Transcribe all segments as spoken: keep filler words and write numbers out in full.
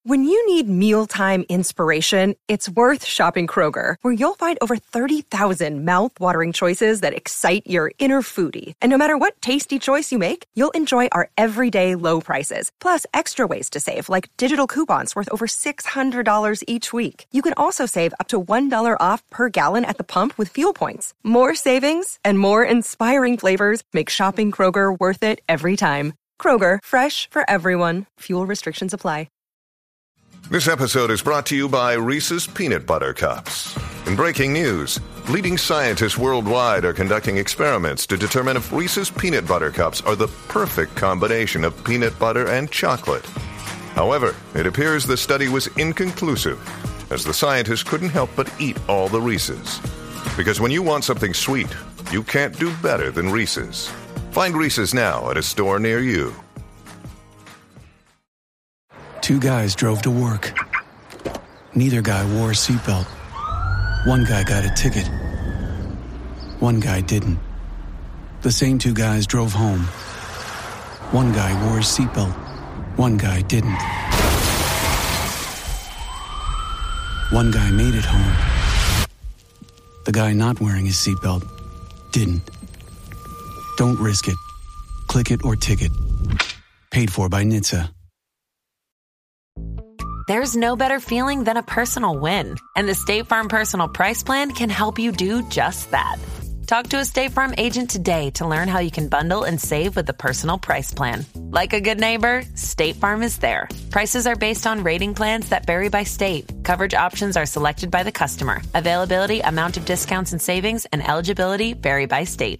When you need mealtime inspiration, it's worth shopping Kroger, where you'll find over thirty thousand mouth-watering choices that excite your inner foodie. And no matter what tasty choice you make, you'll enjoy our everyday low prices, plus extra ways to save, like digital coupons worth over six hundred dollars each week. You can also save up to one dollar off per gallon at the pump with fuel points. More savings and more inspiring flavors make shopping Kroger worth it every time. Kroger, fresh for everyone. Fuel restrictions apply. This episode is brought to you by Reese's Peanut Butter Cups. In breaking news, leading scientists worldwide are conducting experiments to determine if Reese's Peanut Butter Cups are the perfect combination of peanut butter and chocolate. However, it appears the study was inconclusive, as the scientists couldn't help but eat all the Reese's. Because when you want something sweet, you can't do better than Reese's. Find Reese's now at a store near you. Two guys drove to work. Neither guy wore a seatbelt. One guy got a ticket. One guy didn't. The same two guys drove home. One guy wore his seatbelt. One guy didn't. One guy made it home. The guy not wearing his seatbelt didn't. Don't risk it. Click it or ticket. Paid for by N H T S A. There's no better feeling than a personal win, and the State Farm Personal Price Plan can help you do just that. Talk to a State Farm agent today to learn how you can bundle and save with the Personal Price Plan. Like a good neighbor, State Farm is there. Prices are based on rating plans that vary by state. Coverage options are selected by the customer. Availability, amount of discounts and savings, and eligibility vary by state.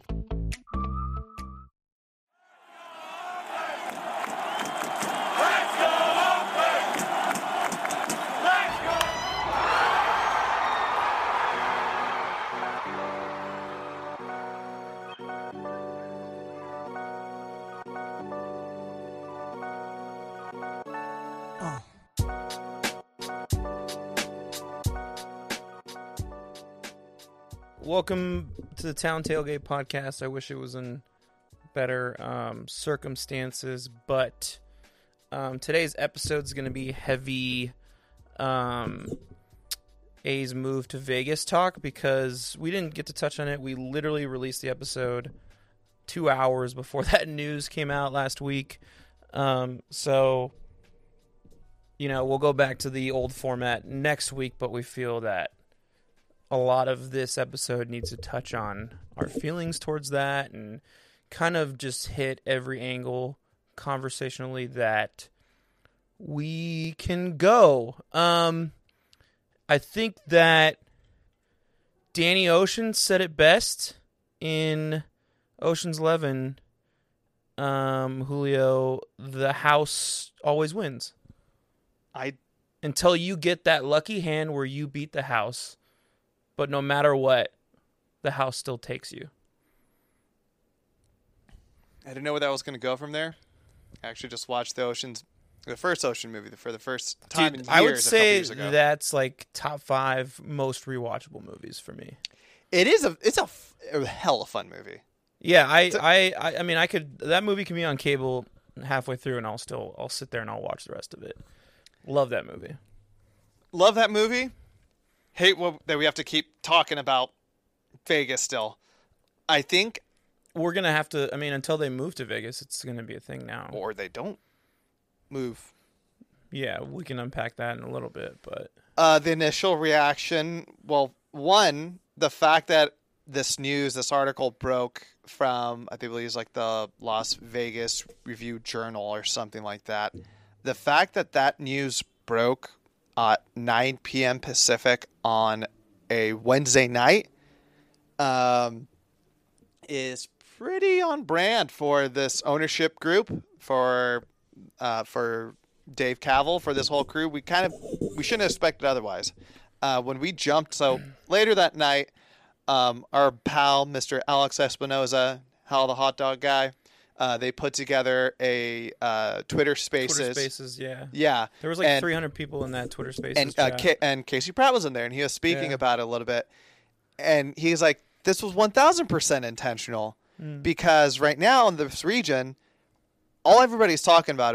Welcome to the Town Tailgate Podcast. I wish it was in better um, circumstances, but um, today's episode is going to be heavy um, A's move to Vegas talk because we didn't get to touch on it. We literally released the episode two hours before that news came out last week. Um, so, you know, we'll go back to the old format next week, but we feel that a lot of this episode needs to touch on our feelings towards that and kind of just hit every angle conversationally that we can go. Um, I think that Danny Ocean said it best in Ocean's Eleven. Um, Julio, the house always wins. I until you get that lucky hand where you beat the house. But no matter what, the house still takes you. I didn't know where that was going to go from there. I actually just watched the Ocean's, the first Ocean movie for the first time Dude, in years. I would a say years ago. that's like top five most rewatchable movies for me. It is a it's a, a hell of a fun movie. Yeah, I, a, I, I, I mean, I could that movie can be on cable halfway through, and I'll still I'll sit there and I'll watch the rest of it. Love that movie. Love that movie. Hate what, that we have to keep talking about Vegas still. I think we're going to have to, I mean, until they move to Vegas, it's going to be a thing now. Or they don't move. Yeah, we can unpack that in a little bit, but. Uh, the initial reaction, well, one, the fact that this news, this article broke from, I think it was like the Las Vegas Review Journal or something like that. The fact that that news broke at nine p.m. Pacific on a Wednesday night um, is pretty on brand for this ownership group, for uh, for Dave Cavill, for this whole crew. We kind of we shouldn't have expected otherwise. Uh, when we jumped, so later that night, um, our pal Mister Alex Espinoza, Hal the hot dog guy, Uh, they put together a uh, Twitter Spaces. Twitter Spaces, yeah. Yeah. There was like and, three hundred people in that Twitter Spaces and, uh, chat. K- and Casey Pratt was in there, and he was speaking yeah. about it a little bit. And he's like, this was one thousand percent intentional mm. because right now in this region, all everybody's talking about is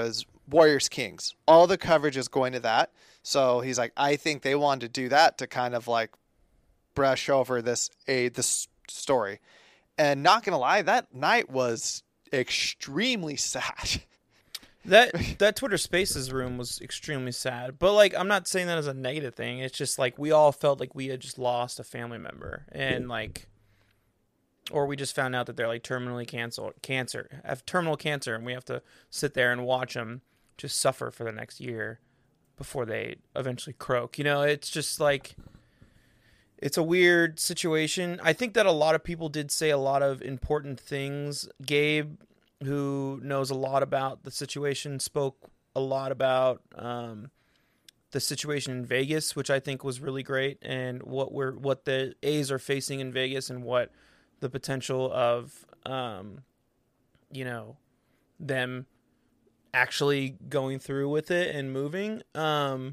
Warriors Kings. All the coverage is going to that. So he's like, I think they wanted to do that to kind of like brush over this a this story. And not gonna lie, that night was extremely sad. That that Twitter Spaces room was extremely sad. But like, I'm not saying that as a negative thing. It's just like we all felt like we had just lost a family member, and like, or we just found out that they're like terminally cancer, cancer, have terminal cancer, and we have to sit there and watch them just suffer for the next year before they eventually croak. You know, it's just like, it's a weird situation. I think that a lot of people did say a lot of important things. Gabe, who knows a lot about the situation, spoke a lot about um, the situation in Vegas, which I think was really great, and what we're what the A's are facing in Vegas, and what the potential of um, you know, them actually going through with it and moving. Um,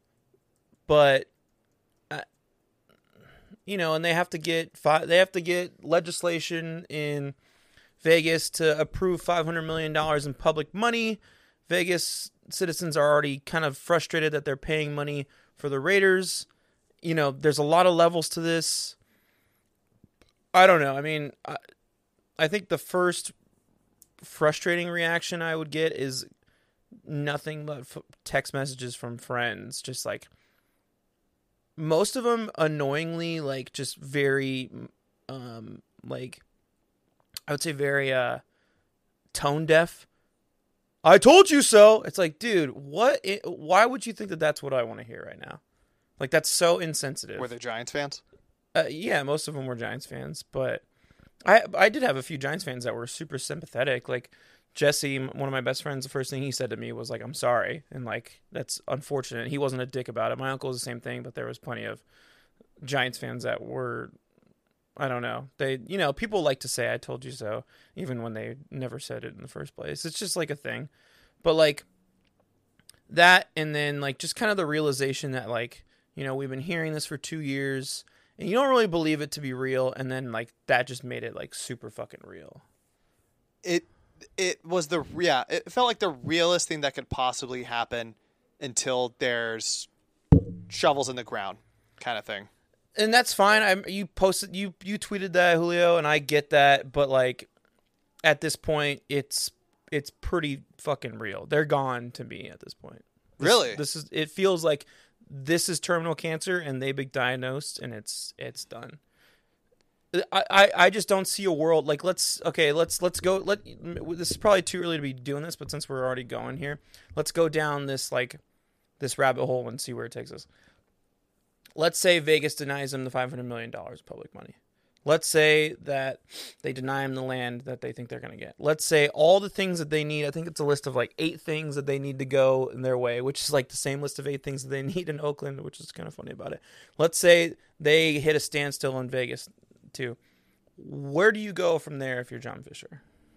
but I, you know, and they have to get fi- they have to get legislation in Vegas to approve five hundred million dollars in public money. Vegas citizens are already kind of frustrated that they're paying money for the Raiders. You know, there's a lot of levels to this. I don't know. I mean, I, I think the first frustrating reaction I would get is nothing but f- text messages from friends. Just like, most of them annoyingly, like, just very, um, like, I would say very uh, tone deaf. I told you so. It's like, dude, what? I- why would you think that that's what I want to hear right now? Like, that's so insensitive. Were they Giants fans? Uh, yeah, most of them were Giants fans, but I I did have a few Giants fans that were super sympathetic. Like Jesse, one of my best friends, the first thing he said to me was like, "I'm sorry," and like, that's unfortunate. He wasn't a dick about it. My uncle was the same thing, but there was plenty of Giants fans that were, I don't know. They, you know, people like to say, "I told you so," even when they never said it in the first place. It's just like a thing. But like that, and then like just kind of the realization that like, you know, we've been hearing this for two years and you don't really believe it to be real. And then like that just made it like super fucking real. It, it was the, yeah, it felt like the realest thing that could possibly happen until there's shovels in the ground kind of thing. And that's fine. I you posted you you tweeted that, Julio, and I get that, but like at this point it's it's pretty fucking real. They're gone to me at this point. This, Really? This is it feels like this is terminal cancer and they've been diagnosed and it's it's done. I, I, I just don't see a world like let's okay, let's let's go let this is probably too early to be doing this, but since we're already going here, let's go down this like this rabbit hole and see where it takes us. Let's say Vegas denies them the five hundred million dollars public money. Let's say that they deny them the land that they think they're going to get. Let's say all the things that they need. I think it's a list of like eight things that they need to go in their way, which is like the same list of eight things that they need in Oakland, which is kind of funny about it. Let's say they hit a standstill in Vegas too. Where do you go from there if you're John Fisher?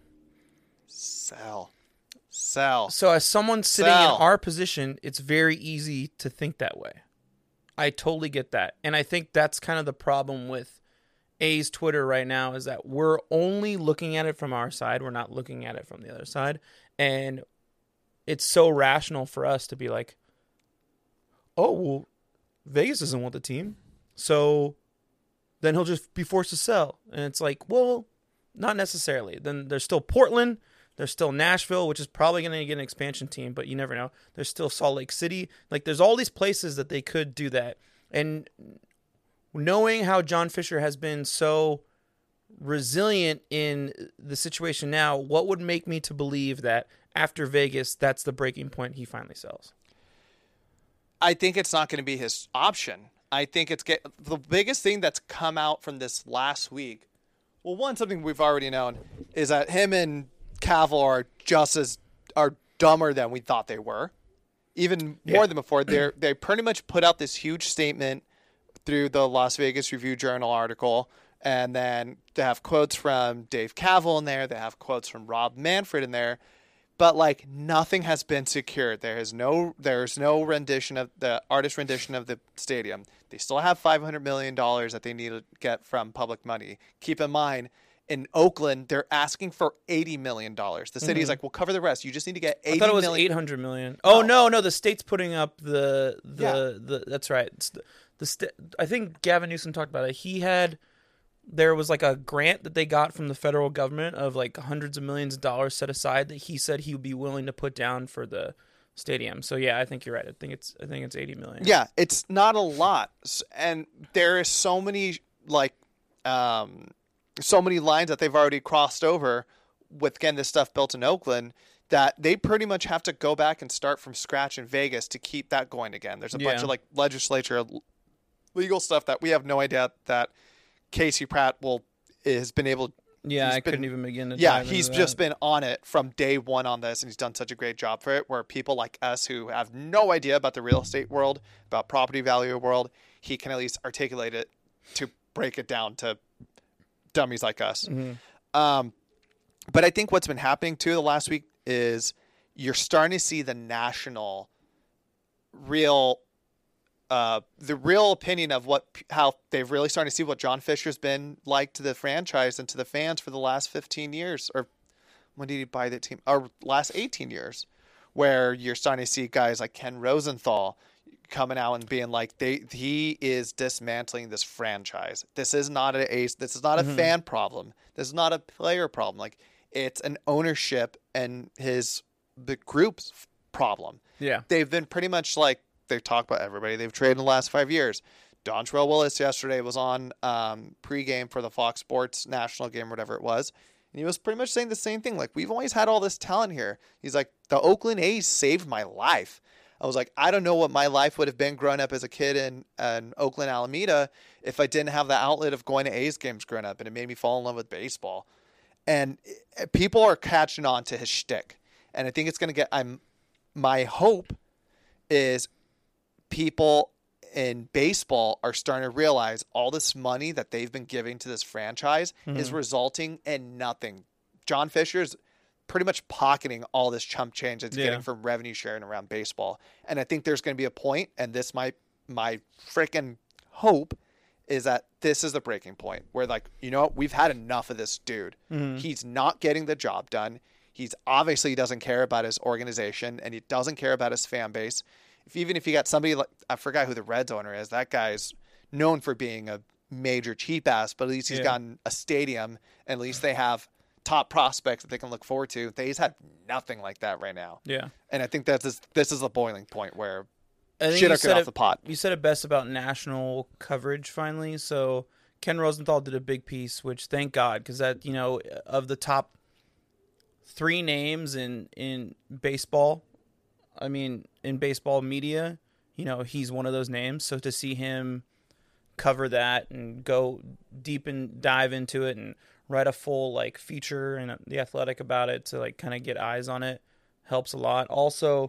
Sell. Sell. So as someone sitting Sell. in our position, it's very easy to think that way. I totally get that. And I think that's kind of the problem with A's Twitter right now is that we're only looking at it from our side. We're not looking at it from the other side. And it's so rational for us to be like, oh, well, Vegas doesn't want the team. So then he'll just be forced to sell. And it's like, well, not necessarily. Then there's still Portland. There's still Nashville, which is probably going to get an expansion team, but you never know. There's still Salt Lake City. Like, there's all these places that they could do that. And knowing how John Fisher has been so resilient in the situation now, what would make me to believe that after Vegas, that's the breaking point he finally sells? I think it's not going to be his option. I think it's get, the biggest thing that's come out from this last week. Well, one, something we've already known is that him and Cavill are just as are dumber than we thought they were, even more Yeah. than before. They they pretty much put out this huge statement through the Las Vegas Review Journal article, and then they have quotes from Dave Cavill in there. They have quotes from Rob Manfred in there, but like nothing has been secured. There is no there's no rendition of the artist rendition of the stadium. They still have five hundred million dollars that they need to get from public money. Keep in mind, In Oakland, they're asking for eighty million dollars. The city is Mhm. like, we'll cover the rest. You just need to get eighty I thought it was million. eight hundred million. Oh No. no, no, the state's putting up the the Yeah. the. That's right. It's the, the sta- I think Gavin Newsom talked about it. He had there was like a grant that they got from the federal government of like hundreds of millions of dollars set aside that he said he would be willing to put down for the stadium. So yeah, I think you're right. I think it's I think it's eighty million. Yeah, it's not a lot. S- And there is so many like um so many lines that they've already crossed over with getting this stuff built in Oakland that they pretty much have to go back and start from scratch in Vegas to keep that going again. There's a bunch Yeah. of like legislature legal stuff that we have no idea that Casey Pratt will has been able Yeah, he's I been- couldn't even begin to. yeah, dive he's into just that. been on it from day one on this, and he's done such a great job for it. Where people like us who have no idea about the real estate world, about property value world, he can at least articulate it to break it down to dummies like us. Mm-hmm. Um, but I think what's been happening too the last week is you're starting to see the national real uh, the real opinion of what how they've really starting to see what John Fisher's been like to the franchise and to the fans for the last fifteen years, or when did he buy the team? Or last eighteen years, where you're starting to see guys like Ken Rosenthal coming out and being like, they he is dismantling this franchise. This is not an ace. This is not a Mhm. fan problem. This is not a player problem. Like, it's an ownership and his the group's problem. Yeah. They've been pretty much like, they talk about everybody they've traded in the last five years. Dontrell Willis yesterday was on um, pregame for the Fox Sports national game, whatever it was. And he was pretty much saying the same thing. Like, we've always had all this talent here. He's like, the Oakland A's saved my life. I was like, I don't know what my life would have been growing up as a kid in, in Oakland, Alameda, if I didn't have the outlet of going to A's games growing up. And it made me fall in love with baseball. And it, people are catching on to his shtick. And I think it's going to get, I'm, my hope is people in baseball are starting to realize all this money that they've been giving to this franchise Mm-hmm. is resulting in nothing. John Fisher's pretty much pocketing all this chump change it's Yeah. getting from revenue sharing around baseball. And I think there's going to be a point, and this might, my freaking hope is that this is the breaking point where, like, you know what, we've had enough of this dude. Mhm. He's not getting the job done. He's obviously doesn't care about his organization, and he doesn't care about his fan base. If even if you got somebody like, I forgot who the Reds owner is, that guy's known for being a major cheap ass, but at least he's Yeah. gotten a stadium, and at least they have top prospects that they can look forward to. They's had nothing like that right now. Yeah. And I think that's this, this is the boiling point where I think shit you are said getting it- off the pot. You said it best about national coverage finally. So Ken Rosenthal did a big piece, which thank God, because that, you know, of the top three names in, in baseball, I mean, in baseball media, you know, he's one of those names. So to see him cover that and go deep and dive into it and write a full like feature in The Athletic about it to like kind of get eyes on it helps a lot. Also,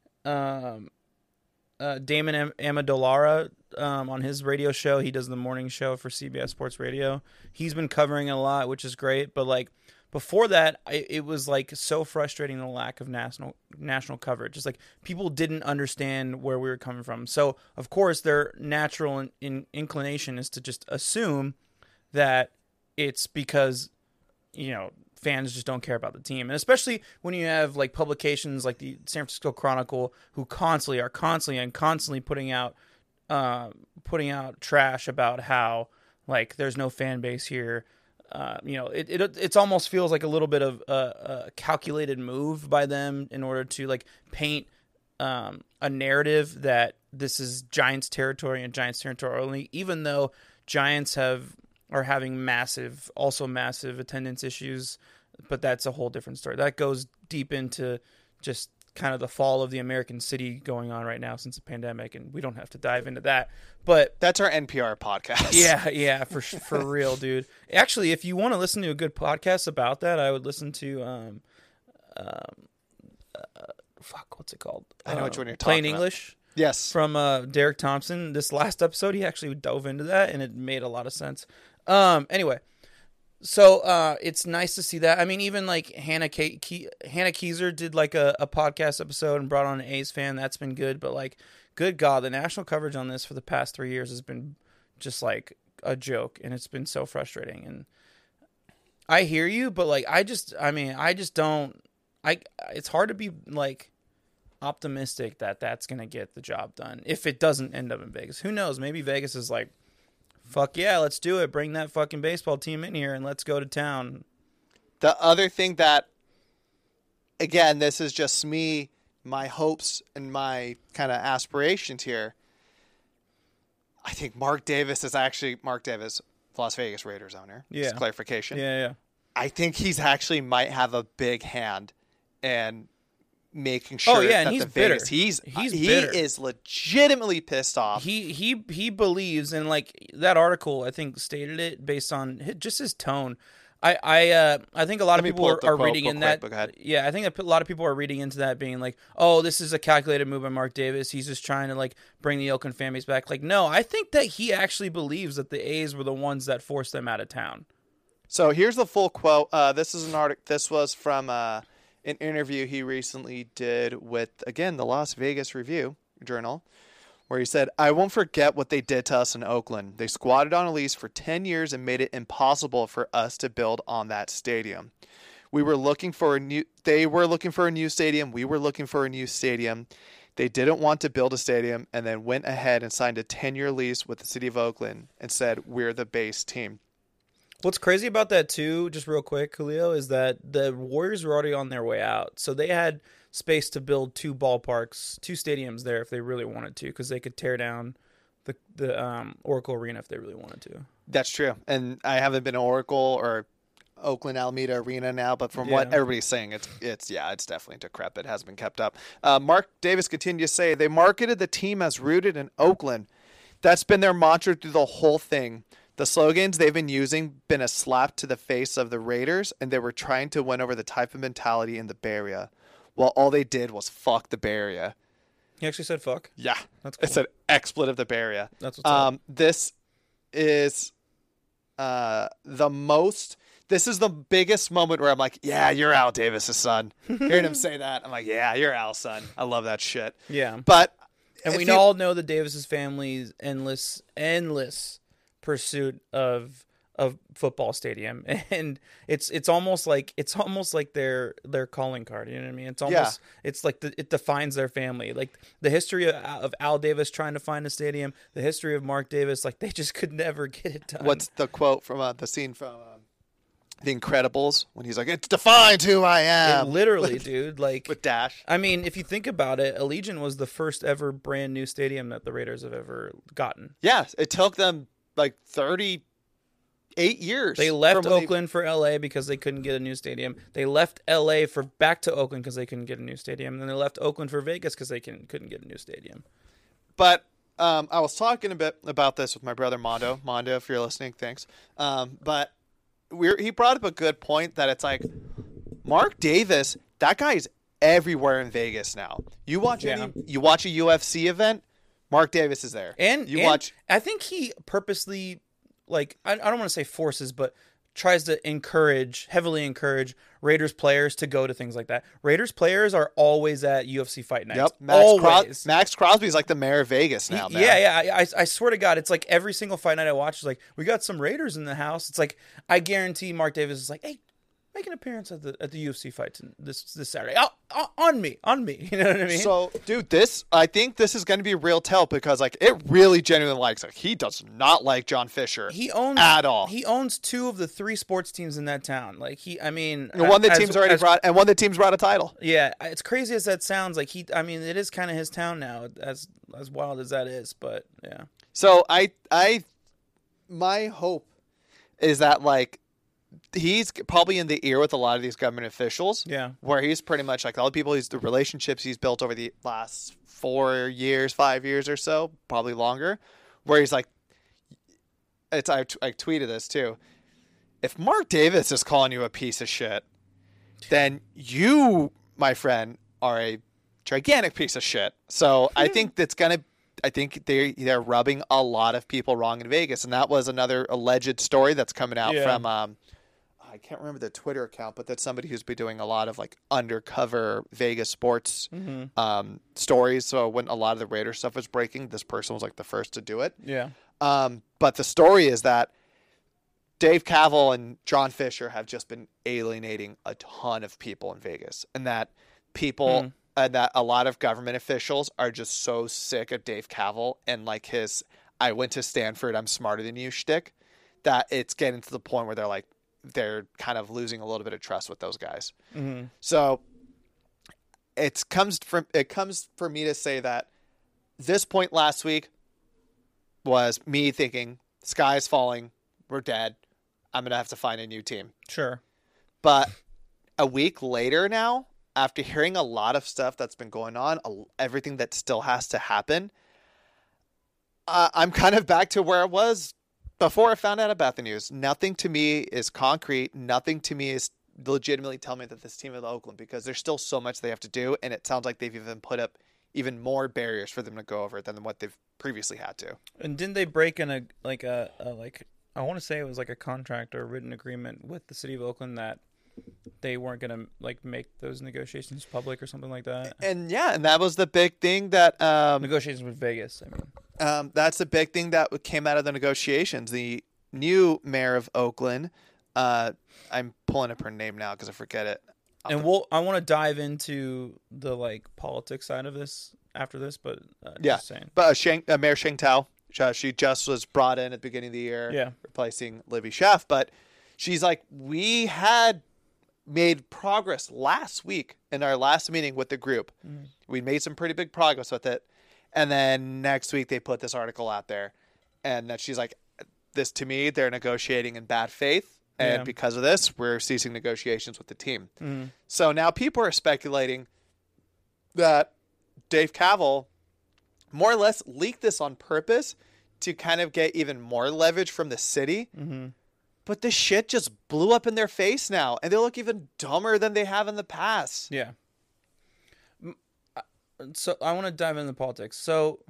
um, uh, Damon Am- Amendolara um, on his radio show, he does the morning show for C B S Sports Radio. He's been covering it a lot, which is great. But like before that, I, it was like so frustrating the lack of national national coverage. It's like people didn't understand where we were coming from. So of course, their natural in, in, inclination is to just assume that it's because, you know, fans just don't care about the team. And especially when you have like publications like the San Francisco Chronicle who constantly are constantly and constantly putting out uh, putting out trash about how like there's no fan base here. Uh, you know, it, it it's almost feels like a little bit of a, a calculated move by them in order to like paint um, a narrative that this is Giants territory and Giants territory only, even though Giants have are having massive, also massive attendance issues, but that's a whole different story. That goes deep into just kind of the fall of the American city going on right now since the pandemic, and we don't have to dive into that. But That's our N P R podcast. yeah, yeah, for for real, dude. Actually, if you want to listen to a good podcast about that, I would listen to um, um, uh, fuck, what's it called? I know uh, which one you're Plain talking about. English. Yes. From uh, Derek Thompson. This last episode, he actually dove into that, and it made a lot of sense. Um, anyway, so uh, it's nice to see that. I mean, even like Hannah Ke- Ke- Hannah Keiser did like a, a podcast episode and brought on an A's fan. That's been good. But like, good God, the national coverage on this for the past three years has been just like a joke, and it's been so frustrating. And I hear you, but like I just I mean I just don't I it's hard to be like optimistic that that's gonna get the job done if it doesn't end up in Vegas. Who knows? Maybe Vegas is like, fuck yeah, let's do it. Bring that fucking baseball team in here and let's go to town. The other thing that, again, this is just me, my hopes and my kind of aspirations here. I think Mark Davis is actually Mark Davis, Las Vegas Raiders owner. Yeah. Just clarification. Yeah, yeah. I think he's actually might have a big hand in making sure Oh, yeah, and that he's the bitter. Vegas, he's, He's he bitter. is legitimately pissed off. He he he believes, and like that article, I think stated it based on his, just his tone. I I uh, I think a lot Let of me people pull are, up the are quote reading real in quick, that. but go ahead. Yeah, I think a lot of people are reading into that, being like, "Oh, this is a calculated move by Mark Davis. He's just trying to like bring the Oakland fan base back." Like, no, I think that he actually believes that the A's were the ones that forced them out of town. So here's the full quote. Uh, this is an article. This was from uh, an interview he recently did with, again, the Las Vegas Review Journal, where he said, "I won't forget what they did to us in Oakland. They squatted on a lease for ten years and made it impossible for us to build on that stadium. We were looking for a new. They were looking for a new stadium. We were looking for a new stadium. They didn't want to build a stadium and then went ahead and signed a ten-year lease with the city of Oakland and said, we're the base team." What's crazy about that too, just real quick, Julio, is that the Warriors were already on their way out, so they had space to build two ballparks, two stadiums there if they really wanted to, because they could tear down the the um, Oracle Arena if they really wanted to. That's true. And I haven't been to Oracle or Oakland Alameda Arena now, but from Yeah. what everybody's saying, it's it's yeah, it's definitely decrepit. It hasn't been kept up. Uh, Mark Davis continued to say, they marketed the team as rooted in Oakland. That's been their mantra through the whole thing. The slogans they've been using been a slap to the face of the Raiders, and they were trying to win over the type of mentality in the Bay Area. Well, all they did was fuck the Bay Area. He actually said "fuck." Yeah, That's it's cool. an expletive, the Bay Area. That's what's um, up. This is uh, the most. This is the biggest moment where I'm like, yeah, you're Al Davis' son. Hearing him say that, I'm like, yeah, you're Al's son. I love that shit. Yeah, But and if we you- all know the Davis's family's endless, endless pursuit of of football stadium, and it's it's almost like it's almost like their their calling card. You know what I mean? It's almost it's like the, it defines their family. Like the history of, of Al Davis trying to find a stadium, the history of Mark Davis, like they just could never get it done. What's the quote from uh, the scene from um, The Incredibles when he's like, "It defines who I it am." literally, dude? Like With Dash. I mean, if you think about it, Allegiant was the first ever brand new stadium that the Raiders have ever gotten. Yeah, it took them like thirty-eight years. They left from when they- Oakland for L A because they couldn't get a new stadium. They left L A for back to Oakland because they couldn't get a new stadium. And then they left Oakland for Vegas because they can, couldn't get a new stadium. But um, I was talking a bit about this with my brother Mondo. Mondo, if you're listening, thanks. Um, but we're, he brought up a good point that it's like Mark Davis, that guy is everywhere in Vegas now. You watch Yeah. any, you watch a U F C event, Mark Davis is there. And you and watch. I think he purposely, like, I, I don't want to say forces, but tries to encourage, heavily encourage Raiders players to go to things like that. Raiders players are always at U F C fight nights. Yep, Max, Cros- always. Max Crosby's like the mayor of Vegas He- now. man. yeah, yeah. I, I, I swear to God, it's like every single fight night I watch is like, we got some Raiders in the house. It's like, I guarantee Mark Davis is like, hey, make an appearance at the at the U F C fight this this Saturday. Oh, oh, on me, on me. You know what I mean? So, dude, this I think this is going to be a real tell because like it really genuinely likes like he does not like John Fisher. he owns at all. He owns two of the three sports teams in that town. Like he, I mean, And one the as- team's already as- brought and one the team's brought a title. Yeah, it's crazy as that sounds. Like he, I mean, it is kind of his town now. As as wild as that is, but yeah. So I I my hope is that like he's probably in the ear with a lot of these government officials. Yeah. Where he's pretty much like all the people he's the relationships he's built over the last four years, five years or so, probably longer, where he's like it's I, I tweeted this too. If Mark Davis is calling you a piece of shit, then you, my friend, are a gigantic piece of shit. So I think that's gonna. I think they they're rubbing a lot of people wrong in Vegas, and that was another alleged story that's coming out Yeah. from. Um, I can't remember the Twitter account, but that's somebody who's been doing a lot of like undercover Vegas sports Mm-hmm. um, stories. So when a lot of the Raider stuff was breaking, this person was like the first to do it. Yeah. Um, but the story is that Dave Cavill and John Fisher have just been alienating a ton of people in Vegas, and that people Hmm. and that a lot of government officials are just so sick of Dave Cavill and like his "I went to Stanford, I'm smarter than you" shtick, that it's getting to the point where they're like they're kind of losing a little bit of trust with those guys. Mm-hmm. So it comes from it comes for me to say that this point last week was me thinking sky's falling, we're dead, I'm gonna have to find a new team. Sure. But a week later now, after hearing a lot of stuff that's been going on, everything that still has to happen, uh, I'm kind of back to where I was before I found out about the news. Nothing to me is concrete. Nothing to me is legitimately telling me that this team is Oakland, because there's still so much they have to do, and it sounds like they've even put up even more barriers for them to go over than what they've previously had to. And didn't they break in a like a, a like I want to say it was like a contract or a written agreement with the city of Oakland that they weren't gonna like make those negotiations public or something like that? And yeah, and that was the big thing that um, Negotiations with Vegas, I mean. Um, that's the big thing that came out of the negotiations. The new mayor of Oakland, uh, I'm pulling up her name now because I forget it. And we'll I want to dive into the like politics side of this after this, but uh, Yeah, just saying. but uh, Shang, uh, Mayor Sheng Tao, uh, she just was brought in at the beginning of the year, Yeah. replacing Libby Schaaf. But she's like, we had made progress last week in our last meeting with the group. Mm-hmm. We made some pretty big progress with it. And then next week they put this article out there, and that she's like, this to me, they're negotiating in bad faith. And Yeah. because of this, we're ceasing negotiations with the team. Mm-hmm. So now people are speculating that Dave Cavill more or less leaked this on purpose to kind of get even more leverage from the city. Mm-hmm. But this shit just blew up in their face now, and they look even dumber than they have in the past. Yeah. M- I- So I want to dive into politics. So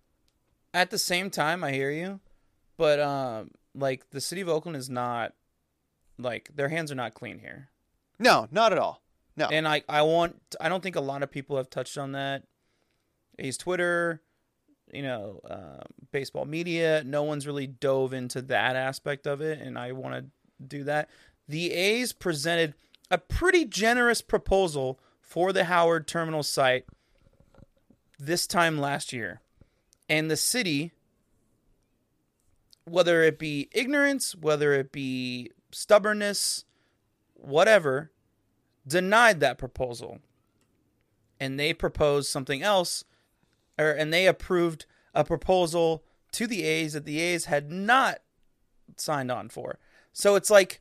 at the same time, I hear you, but um, like the city of Oakland is not like their hands are not clean here. No, not at all. No. And I, I want, I don't think a lot of people have touched on that. A's Twitter, you know, uh, baseball media, no one's really dove into that aspect of it, and I want to do that. The A's presented a pretty generous proposal for the Howard Terminal site this time last year. And the city, whether it be ignorance, whether it be stubbornness, whatever, denied that proposal. And they proposed something else, or and they approved a proposal to the A's that the A's had not signed on for. So it's like,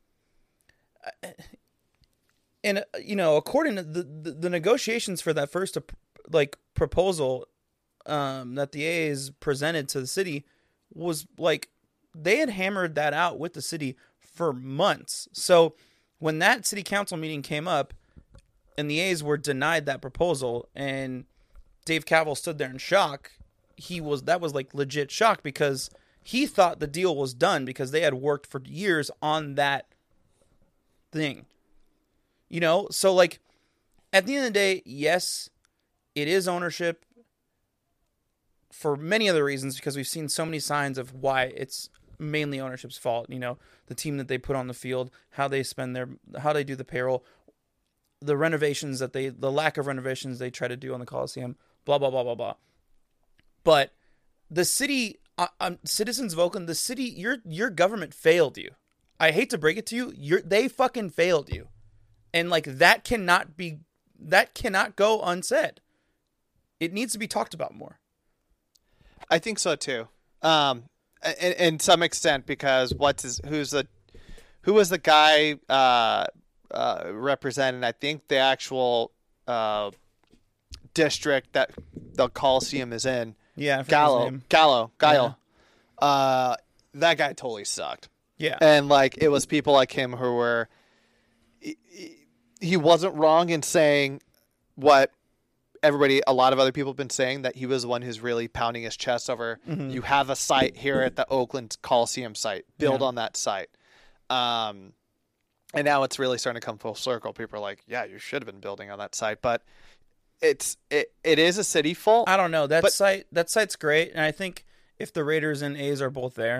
and you know, according to the the, the negotiations for that first like proposal um, that the A's presented to the city was like they had hammered that out with the city for months. So when that city council meeting came up and the A's were denied that proposal and Dave Cavill stood there in shock, he was that was like legit shock because he thought the deal was done because they had worked for years on that thing. You know, so like at the end of the day, yes, it is ownership for many other reasons because we've seen so many signs of why it's mainly ownership's fault. You know, the team that they put on the field, how they spend their, how they do the payroll, the renovations that they, the lack of renovations they try to do on the Coliseum, blah, blah, blah, blah, blah. But the city, uh, um, citizens of Oakland, the city, your your government failed you. I hate to break it to you, you're, they fucking failed you. And like that cannot be, that cannot go unsaid. It needs to be talked about more. I think so too. Um, in, in some extent, because what's his, who's the, who was the guy uh, uh, representing? I think the actual uh, district that the Coliseum is in. Yeah, I forget his Gallo, name. Gallo, Gallo. Yeah. Uh, that guy totally sucked. Yeah, and like it was people like him who were. He, he wasn't wrong in saying what everybody, a lot of other people have been saying, that he was the one who's really pounding his chest over. Mm-hmm. You have a site here at the Oakland Coliseum site. Build yeah. on that site. Um, and now it's really starting to come full circle. People are like, yeah, you should have been building on that site, but it's it it is a city fault. I don't know that but, site. That site's great, and I think if the Raiders and A's are both there,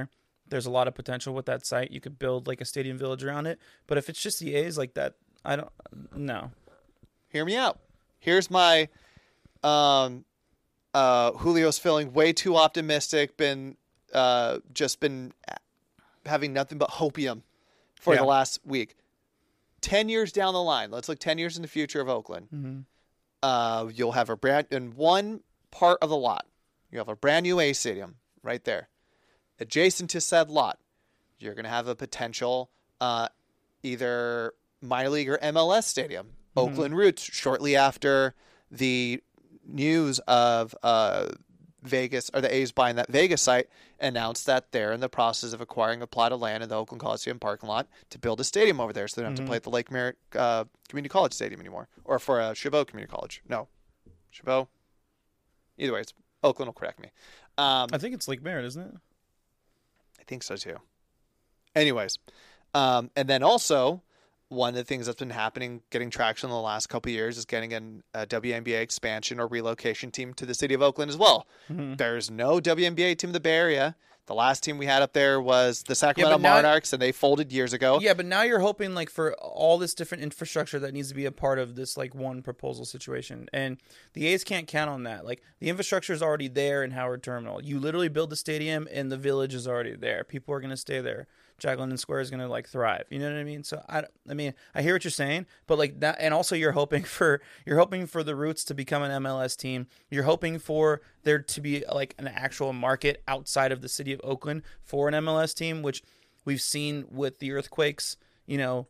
there's a lot of potential with that site. You could build like a stadium village around it. But if it's just the A's like that, I don't no. Hear me out. Here's my um uh Julio's feeling way too optimistic, been uh just been having nothing but hopium for Yeah. the last week. Ten years down the line, let's look ten years in the future of Oakland. Mm-hmm. Uh you'll have a brand in one part of the lot. You have a brand new A stadium right there. Adjacent to said lot, you're going to have a potential uh, either minor league or M L S stadium. Mm-hmm. Oakland Roots, shortly after the news of uh, Vegas, or the A's buying that Vegas site, announced that they're in the process of acquiring a plot of land in the Oakland Coliseum parking lot to build a stadium over there, so they don't Mm-hmm. have to play at the Lake Merritt uh, Community College Stadium anymore, or for uh, Chabot Community College. No, Chabot. Either way, it's Oakland will correct me. Um, I think it's Lake Merritt, isn't it? I think so too. Anyways, um, and then also one of the things that's been happening, getting traction in the last couple of years, is getting an, a W N B A expansion or relocation team to the city of Oakland as well. Mm-hmm. There's no W N B A team in the Bay Area. The last team we had up there was the Sacramento but now- Monarchs, and they folded years ago. Yeah, but now you're hoping like for all this different infrastructure that needs to be a part of this like one proposal situation, and the A's can't count on that. Like the infrastructure is already there in Howard Terminal. You literally build the stadium, and the village is already there. People are going to stay there. Jack London Square is going to like thrive. You know what I mean? So I, I mean, I hear what you're saying, but like that, and also you're hoping for you're hoping for the Roots to become an M L S team. You're hoping for there to be like an actual market outside of the city of Oakland for an M L S team, which we've seen with the Earthquakes. You know,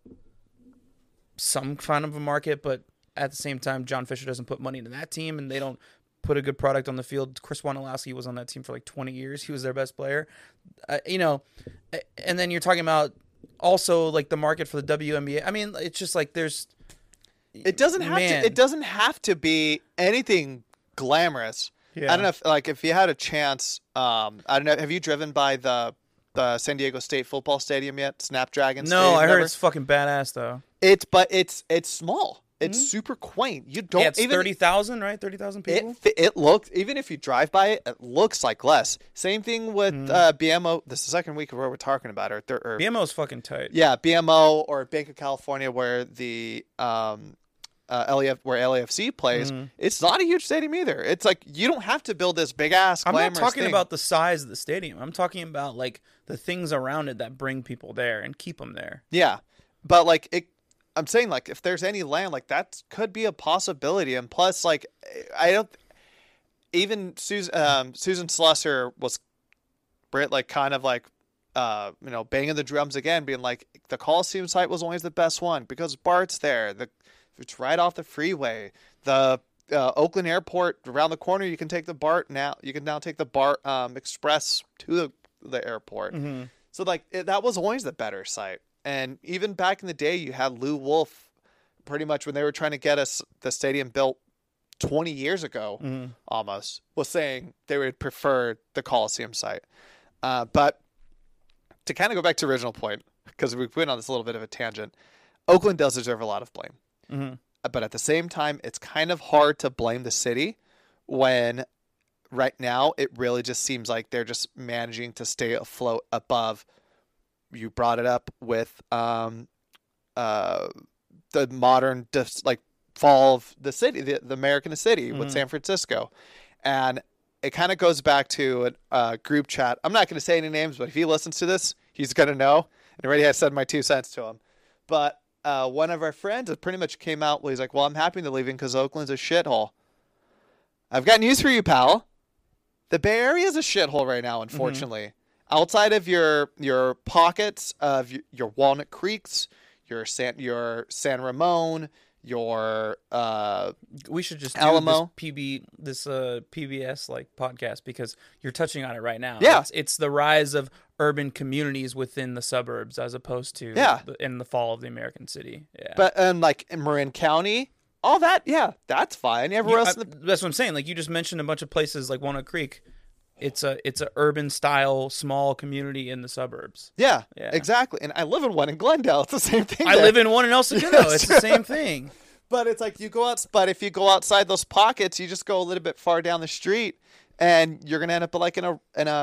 some kind of a market, but at the same time, John Fisher doesn't put money into that team, and they don't put a good product on the field. Chris Wondolowski was on that team for like twenty years. He was their best player. Uh, you know, and then you're talking about also like the market for the W N B A. I mean, it's just like there's It doesn't have Man. to. It doesn't have to be anything glamorous. Yeah. I don't know if like if you had a chance. Um, I don't know. Have you driven by the the San Diego State football stadium yet? Snapdragon. no. Stadium, I heard whatever? it's fucking badass though. It's but it's it's small. It's super quaint. You don't Yeah, it's even thirty thousand, right? Thirty thousand people. it fi- it looks, even if you drive by it, it looks like less. Same thing with Mm-hmm. uh, B M O. This is the second week of where we're talking about it. Or, thir- or B M O is fucking tight. yeah, B M O or Bank of California, where the um, uh, L A F where L A F C plays. Mm-hmm. It's not a huge stadium either. It's like you don't have to build this big ass. I'm not glamorous talking thing. about the size of the stadium. I'm talking about like the things around it that bring people there and keep them there. Yeah, but like it. I'm saying like if there's any land like that could be a possibility, and plus like I don't even Susan um, Susan Slusser was Brit like kind of like uh, you know banging the drums again, being like the Coliseum site was always the best one because BART's there, the it's right off the freeway, the uh, Oakland Airport around the corner. You can take the BART now. You can now take the BART um, Express to the the airport. Mm-hmm. So like it, that was always the better site. And even back in the day, you had Lou Wolf pretty much when they were trying to get us the stadium built twenty years ago, Mm-hmm. almost, was saying they would prefer the Coliseum site. Uh, but to kind of go back to the original point, because we went on this little bit of a tangent, Oakland does deserve a lot of blame. Mm-hmm. But at the same time, it's kind of hard to blame the city when right now it really just seems like they're just managing to stay afloat above. You brought it up with um, uh, the modern dis- like fall of the city, the, the American city Mm-hmm. with San Francisco, and it kind of goes back to a uh, group chat. I'm not going to say any names, but if he listens to this, he's going to know. And already I said my two cents to him. But uh, one of our friends it pretty much came out. Well, he's like, "Well, I'm happy they're leaving because Oakland's a shithole." I've got news for you, pal. The Bay Area is a shithole right now, unfortunately. Mm-hmm. Outside of your your pockets of your, your Walnut Creeks, your San your San Ramon, your uh, We should just do Alamo. this P B this uh, P B S like podcast because you're touching on it right now. Yeah. it's, it's the rise of urban communities within the suburbs as opposed to Yeah. the, in the fall of the American city. Yeah, but and like in Marin County, all that, yeah, that's fine. Everywhere You- else, I- in the, that's what I'm saying. Like you just mentioned a bunch of places like Walnut Creek. It's a it's a urban style small community in the suburbs. yeah, Yeah. exactly. And I live in one in Glendale. It's the same thing. I there. live in one in El Segundo. Yes. It's the same thing. But it's like you go out. But if you go outside those pockets, you just go a little bit far down the street, and you're gonna end up like in a in a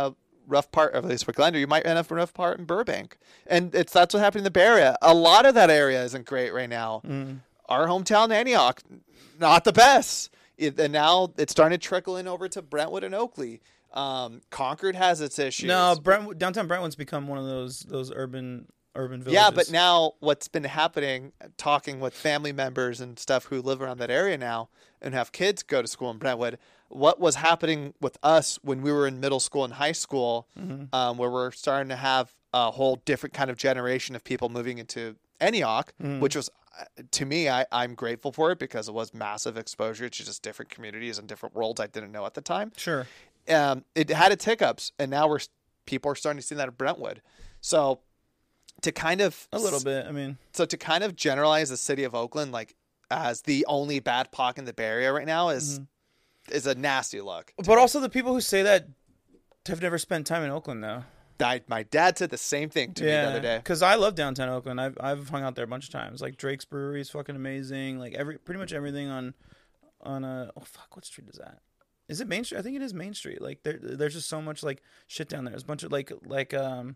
rough part, at least for Glendale, you might end up in a rough part in Burbank. And it's that's what happened in the Bay Area. A lot of that area isn't great right now. Mm. Our hometown, Antioch, not the best. It, and now it's starting to trickle in over to Brentwood and Oakley. Um, Concord has its issues. No, Brentwood, downtown Brentwood's become one of those those urban urban villages. Yeah, but now what's been happening, talking with family members and stuff who live around that area now and have kids go to school in Brentwood, what was happening with us when we were in middle school and high school, mm-hmm. um, where we're starting to have a whole different kind of generation of people moving into Antioch, mm. which was, to me, I, I'm grateful for it because it was massive exposure to just different communities and different worlds I didn't know at the time. Sure. Um, it had its hiccups, and now we're people are starting to see that at Brentwood. So to kind of a little bit, I mean, so to kind of generalize the city of Oakland like as the only bad pocket in the Bay Area right now is mm-hmm. is a nasty look. But me. Also, the people who say that have never spent time in Oakland, though. I, my dad said the same thing to yeah, me the other day. Because I love downtown Oakland. I've I've hung out there a bunch of times. Like Drake's Brewery is fucking amazing. Like every pretty much everything on on a oh fuck what street is that? Is it Main Street? I think it is Main Street. Like there there's just so much like shit down there. There's a bunch of like like um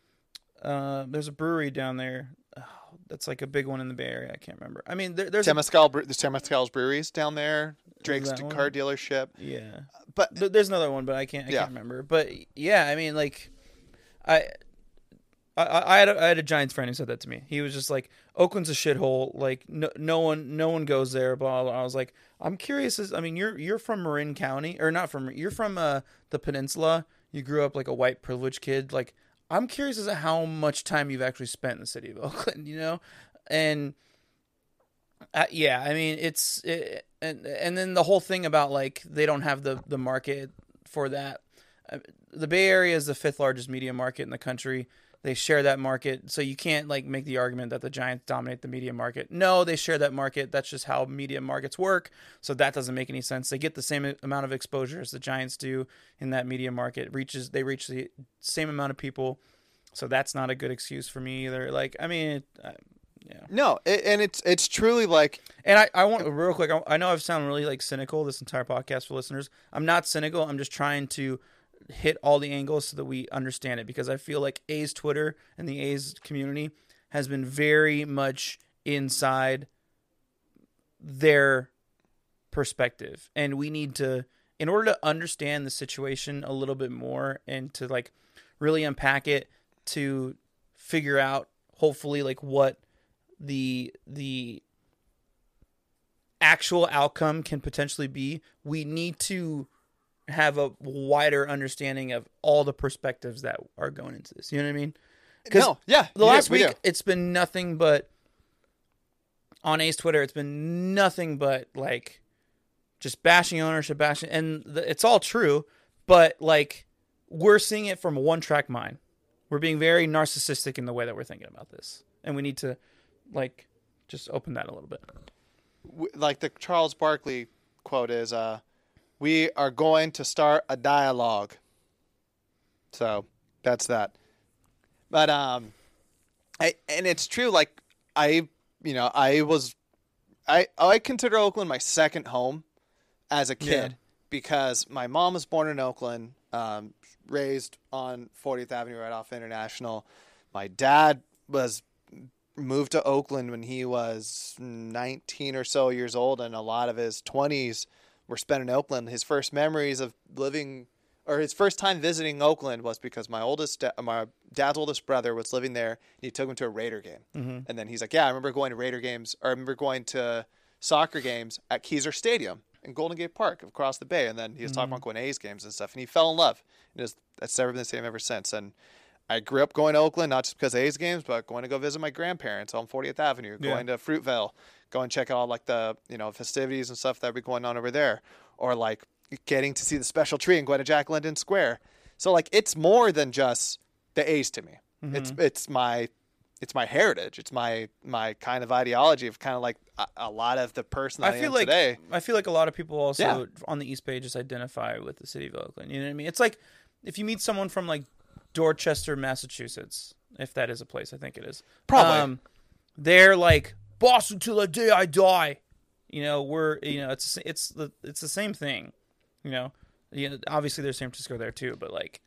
uh there's a brewery down there. Oh, that's like a big one in the Bay Area. I can't remember. I mean there, there's Temescal. A, there's Temescal's breweries down there. Drake's car dealership. Yeah, but there's another one, but I can't I yeah. can't remember. But yeah, I mean like. I, I I had a, I had a Giants friend who said that to me. He was just like, Oakland's a shithole. Like no no one no one goes there. Blah, blah, blah. I was like, I'm curious. As I mean, you're you're from Marin County or not from you're from uh, the Peninsula. You grew up like a white privileged kid. Like I'm curious as to how much time you've actually spent in the city of Oakland. You know, and uh, yeah, I mean it's it, and and then the whole thing about like they don't have the the market for that. The Bay Area is the fifth largest media market in the country. They share that market, so you can't like make the argument that the Giants dominate the media market. No, they share that market. That's just how media markets work. So that doesn't make any sense. They get the same amount of exposure as the Giants do in that media market. Reaches they reach the same amount of people. So that's not a good excuse for me either. Like I mean, uh, yeah. No, it, and it's it's truly like. And I, I want real quick. I, I know I've sounded really like cynical this entire podcast for listeners. I'm not cynical. I'm just trying to hit all the angles so that we understand it, because I feel like A's Twitter and the A's community has been very much inside their perspective, and we need to, in order to understand the situation a little bit more and to like really unpack it, to figure out hopefully like what the the actual outcome can potentially be, we need to have a wider understanding of all the perspectives that are going into this. You know what I mean? No, yeah. The last we week, do. It's been nothing but, on A's Twitter, it's been nothing but, like, just bashing ownership, bashing, and the, it's all true, but, like, we're seeing it from a one-track mind. We're being very narcissistic in the way that we're thinking about this, and we need to, like, just open that a little bit. Like the Charles Barkley quote is, uh, we are going to start a dialogue. So that's that. But, um, I, and it's true. Like I, you know, I was, I, I consider Oakland my second home as a kid yeah. because my mom was born in Oakland, um, raised on fortieth Avenue right off International. My dad was moved to Oakland when he was nineteen or so years old, and a lot of his twenties were spent in Oakland. His first memories of living, or his first time visiting Oakland, was because my oldest, my dad's oldest brother was living there, and he took him to a Raider game. Mm-hmm. And then he's like, yeah, I remember going to Raider games, or I remember going to soccer games at Keyser Stadium in Golden Gate Park across the bay. And then he was mm-hmm. talking about going to A's games and stuff, and he fell in love. And it was, that's never been the same ever since. And I grew up going to Oakland, not just because of A's games, but going to go visit my grandparents on fortieth Avenue, yeah. going to Fruitvale, go and check out all like the, you know, festivities and stuff that would be going on over there, or like getting to see the special tree and going to Jack London Square. So like, it's more than just the A's to me. Mm-hmm. It's, it's my, it's my heritage. It's my, my kind of ideology of kind of like a, a lot of the person that I, I feel am like, today. I feel like a lot of people also yeah. on the East Bay just identify with the city of Oakland. You know what I mean? It's like if you meet someone from like Dorchester, Massachusetts, if that is a place, I think it is. Probably. Um, they're like Boston till the day I die. You know, we're you know it's it's the it's the same thing. You know, you know, obviously there's San Francisco there too, but like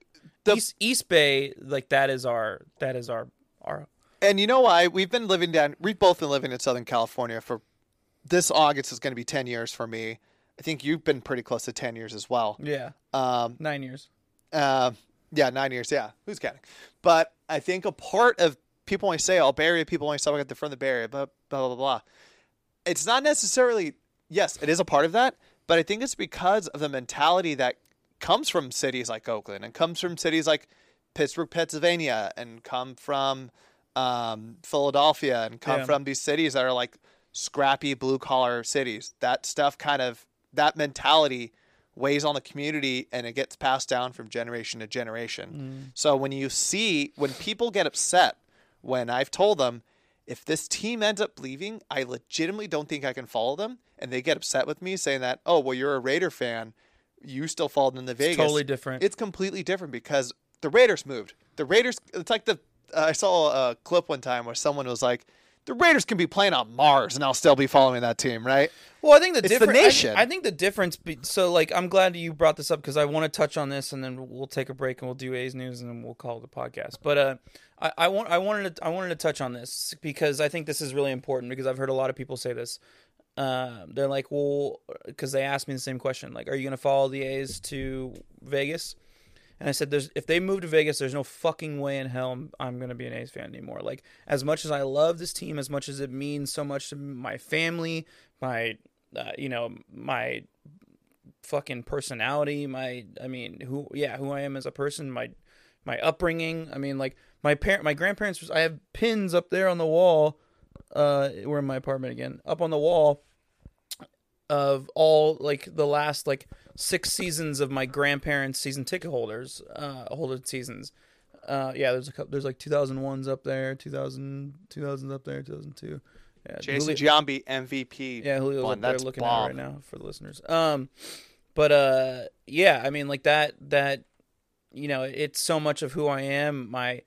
The, East, East Bay, like that is our that is our our. And you know why? We've been living down. We've both been living in Southern California for this August is going to be ten years for me. I think you've been pretty close to ten years as well. Yeah. Um, nine years. Uh, yeah, nine years. Yeah, who's counting? But I think a part of people always say, "Oh, Bay Area people always talk about the from the Bay Area," blah blah blah blah. It's not necessarily. Yes, it is a part of that, but I think it's because of the mentality that comes from cities like Oakland and comes from cities like Pittsburgh, Pennsylvania, and come from um, Philadelphia, and come Yeah. from these cities that are like scrappy blue collar cities. That stuff kind of that mentality weighs on the community, and it gets passed down from generation to generation. Mm. So when you see when people get upset when I've told them, if this team ends up leaving, I legitimately don't think I can follow them, and they get upset with me saying that, oh, well, you're a Raider fan, you still followed in the Vegas. It's totally different. It's completely different because the Raiders moved. The Raiders, it's like the uh, I saw a clip one time where someone was like, the Raiders can be playing on Mars and I'll still be following that team, right? Well, I think the it's difference. the nation. I, I think the difference. Be, so, like, I'm glad you brought this up because I want to touch on this, and then we'll take a break and we'll do A's news, and then we'll call it the podcast. But uh, I, I want, I wanted, to, I wanted to touch on this because I think this is really important because I've heard a lot of people say this. Uh, they're like, well, because they asked me the same question, like, are you going to follow the A's to Vegas? And I said, "There's if they move to Vegas, there's no fucking way in hell I'm, I'm going to be an A's fan anymore. Like, as much as I love this team, as much as it means so much to my family, my, uh, you know, my fucking personality, my, I mean, who, yeah, who I am as a person, my, my upbringing. I mean, like, my parent, my grandparents, was, I have pins up there on the wall. Uh, we're in my apartment again, up on the wall of all like the last like six seasons of my grandparents' season ticket holders, uh, holded seasons. Uh, yeah, there's a couple, there's like two thousand ones up there, two thousand, two thousands up there, two thousand two. Yeah, Jason Julio, Giambi M V P. yeah, Julio's one. up there That's looking bomb. at it right now for the listeners. Um, but uh, yeah, I mean, like that, that, you know, it's so much of who I am. My,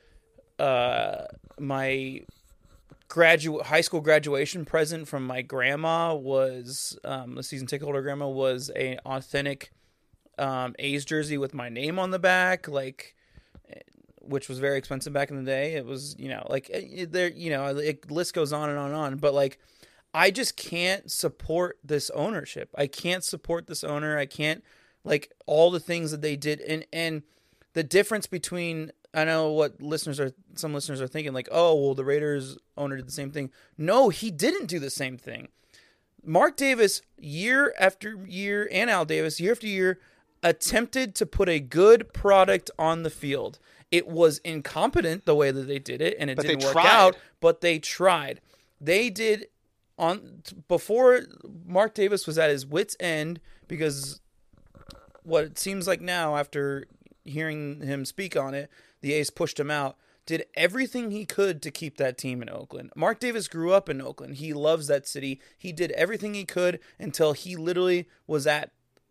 uh, my. Graduate high school graduation present from my grandma was um, the season ticket holder grandma was a authentic um, A's jersey with my name on the back, like, which was very expensive back in the day. It was, you know, like it, there, you know, it, list goes on and on and on. But like, I just can't support this ownership. I can't support this owner. I can't like all the things that they did, and and the difference between. I know what listeners are, some listeners are thinking like, oh, well, the Raiders owner did the same thing. No, he didn't do the same thing. Mark Davis, year after year, and Al Davis, year after year, attempted to put a good product on the field. It was incompetent the way that they did it, and it But didn't they work tried. out, but they tried. They did, on before Mark Davis was at his wit's end, because what it seems like now after hearing him speak on it, the A's pushed him out, did everything he could to keep that team in Oakland. Mark Davis grew up in Oakland. He loves that city. He did everything he could until he literally was at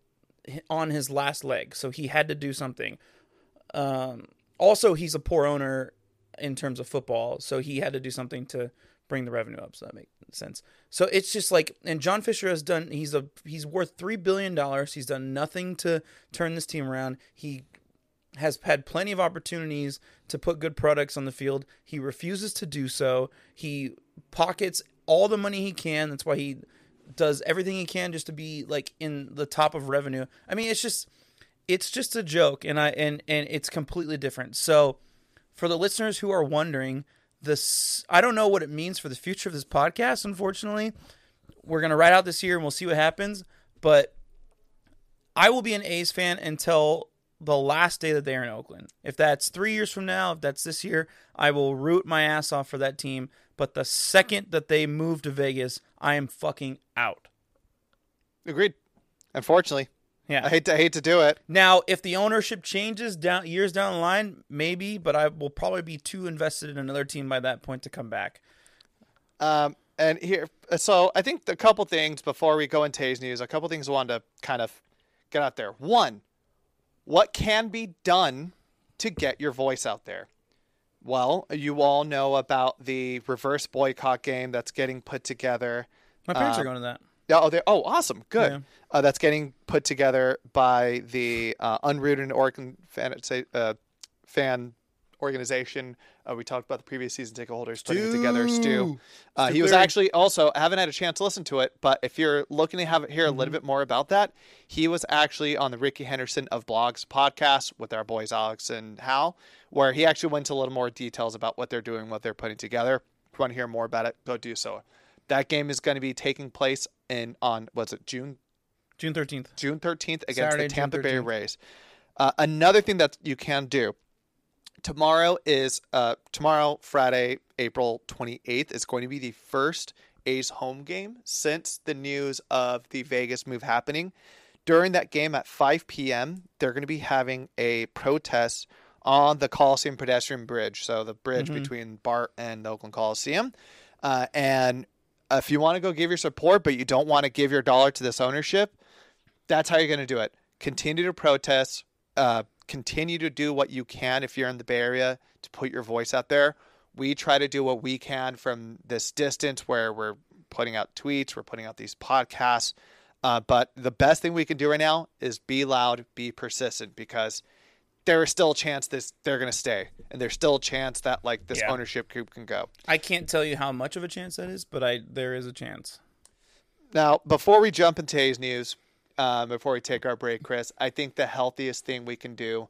on his last leg. So he had to do something. Um, also, he's a poor owner in terms of football, so he had to do something to bring the revenue up. So that makes sense. So it's just like, and John Fisher has done. He's a he's worth three billion dollars. He's done nothing to turn this team around. He has had plenty of opportunities to put good products on the field. He refuses to do so. He pockets all the money he can. That's why he does everything he can just to be like in the top of revenue. I mean, it's just, it's just a joke, and I and and it's completely different. So, for the listeners who are wondering, this I don't know what it means for the future of this podcast. Unfortunately, we're gonna ride out this year and we'll see what happens. But I will be an A's fan until the last day that they are in Oakland. If that's three years from now, if that's this year, I will root my ass off for that team. But the second that they move to Vegas, I am fucking out. Agreed. Unfortunately. Yeah. I hate to I hate to do it. Now, if the ownership changes down years down the line, maybe, but I will probably be too invested in another team by that point to come back. Um, and here, so I think a couple things before we go into A's news, a couple things I wanted to kind of get out there. One, what can be done to get your voice out there? Well, you all know about the reverse boycott game that's getting put together. My parents Um, are going to that. Yeah. Oh, they oh, awesome. Good. Yeah. Uh, that's getting put together by the uh, Unrooted Oregon fan, uh, fan organization. Uh, we talked about the previous season ticket holders putting it together. Stu. Uh, he was Cleary. actually also, I haven't had a chance to listen to it, but if you're looking to have hear a little bit more about that, he was actually on the Ricky Henderson of Blogs podcast with our boys Alex and Hal, where he actually went into a little more details about what they're doing, what they're putting together. If you want to hear more about it, go do so. That game is going to be taking place in on what's it June June thirteenth. June thirteenth against Saturday, the Tampa June Bay thirteenth. Rays. Uh, another thing that you can do tomorrow is uh, tomorrow, Friday, April twenty-eighth, is going to be the first A's home game since the news of the Vegas move happening. During that game at five p.m., they're going to be having a protest on the Coliseum pedestrian bridge, so the bridge Mm-hmm. between BART and the Oakland Coliseum. Uh, and if you want to go give your support, but you don't want to give your dollar to this ownership, that's how you're going to do it. Continue to protest. Uh, continue to do what you can if you're in the Bay Area to put your voice out there. We try to do what we can from this distance where we're putting out tweets, we're putting out these podcasts. Uh, but the best thing we can do right now is be loud, be persistent, because there is still a chance this they're going to stay, and there's still a chance that like this Yeah. ownership group can go. I can't tell you how much of a chance that is, but I there is a chance. Now, before we jump into today's news, um, before we take our break, Chris, I think the healthiest thing we can do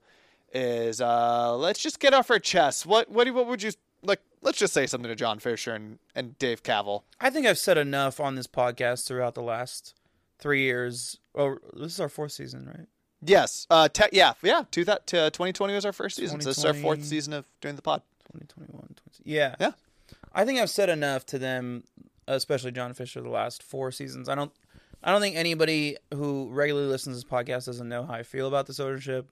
is uh, let's just get off our chests. What what do, what would you like? Let's just say something to John Fisher and, and Dave Cavill. I think I've said enough on this podcast throughout the last three years. Oh, this is our fourth season, right? Yes. Uh. Te- yeah. Yeah. Two that uh, twenty twenty was our first season. So this is our fourth twenty twenty season of doing the pod. twenty twenty-one, twenty Yeah. Yeah. I think I've said enough to them, especially John Fisher, the last four seasons. I don't I don't think anybody who regularly listens to this podcast doesn't know how I feel about this ownership.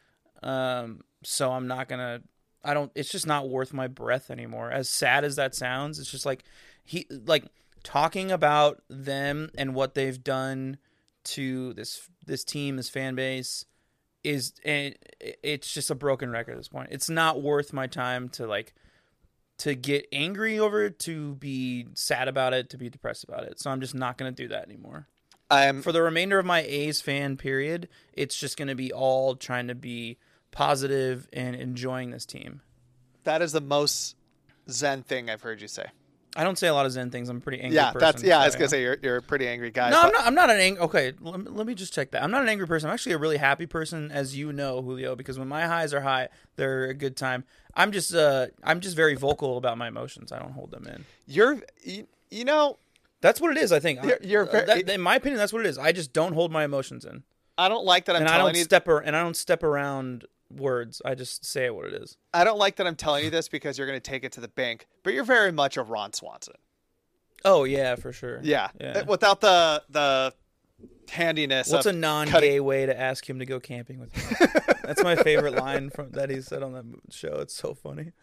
Um, so I'm not going to I don't it's just not worth my breath anymore. As sad as that sounds, it's just like he like talking about them and what they've done to this this team, this fan base is and it's just a broken record at this point. It's not worth my time to like to get angry over it, to be sad about it, to be depressed about it. So I'm just not going to do that anymore. I'm For the remainder of my A's fan period, it's just going to be all trying to be positive and enjoying this team. that is the most zen thing I've heard you say. I don't say a lot of Zen things. I'm a pretty angry Yeah, person. that's yeah. I was so, gonna say you're you're a pretty angry guy. No, but- I'm not. I'm not an angry. Okay, let me, let me just check that. I'm not an angry person. I'm actually a really happy person, as you know, Julio. Because when my highs are high, they're a good time. I'm just, uh, I'm just very vocal about my emotions. I don't hold them in. You're, you, you know, That's what it is. I think. You're- you're Uh, very- that, in my opinion, that's what it is. I just don't hold my emotions in, I don't like that I'm and I telling don't you. step ar- and I don't step around words. I just say it what it is. I don't like that I'm telling you this because you're going to take it to the bank. But you're very much a Ron Swanson. Oh yeah, for sure. Yeah, Yeah. without the the handiness. What's a of non-gay cutting- way to ask him to go camping with me? That's my favorite line from that he said on that show. It's so funny.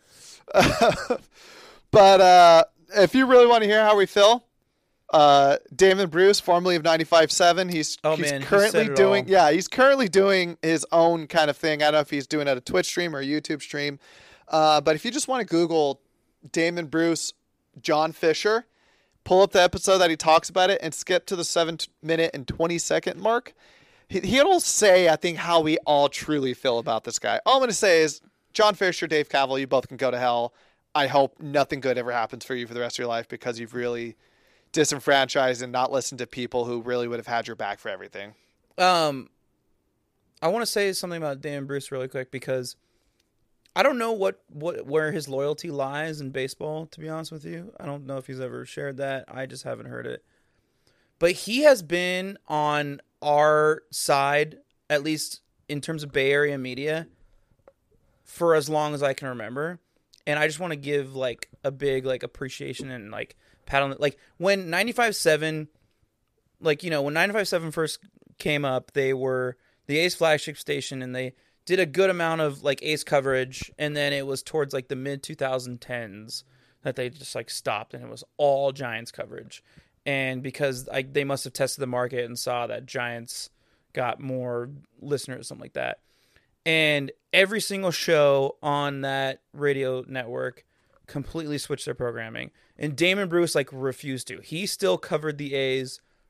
But uh, if you really want to hear how we feel, uh, Damon Bruce, formerly of ninety-five point seven, he's, Oh, he's man, he currently said it doing all. yeah, he's currently doing his own kind of thing. I don't know if he's doing it at a Twitch stream or a YouTube stream. Uh, but if you just want to Google Damon Bruce, John Fisher, pull up the episode that he talks about it and skip to the seven minute and twenty second mark. He, he'll say, I think, how we all truly feel about this guy. All I'm going to say is, John Fisher, Dave Cavill, you both can go to hell. I hope nothing good ever happens for you for the rest of your life because you've really disenfranchised and not listened to people who really would have had your back for everything. Um, I want to say something about Dan Bruce really quick because I don't know what, what where his loyalty lies in baseball, to be honest with you. I don't know if he's ever shared that. I just haven't heard it. But he has been on our side, at least in terms of Bay Area media, for as long as I can remember. And I just want to give like a big like appreciation and like pat on the, like when ninety-five point seven, like, you know, when ninety-five point seven first came up, they were the A's flagship station and they did a good amount of like A's coverage. And then it was towards like the mid twenty tens that they just like stopped and it was all Giants coverage. And because I, they must have tested the market and saw that Giants got more listeners, something like that. And every single show on that radio network completely switched their programming. And Damon Bruce like refused to. He still covered the A's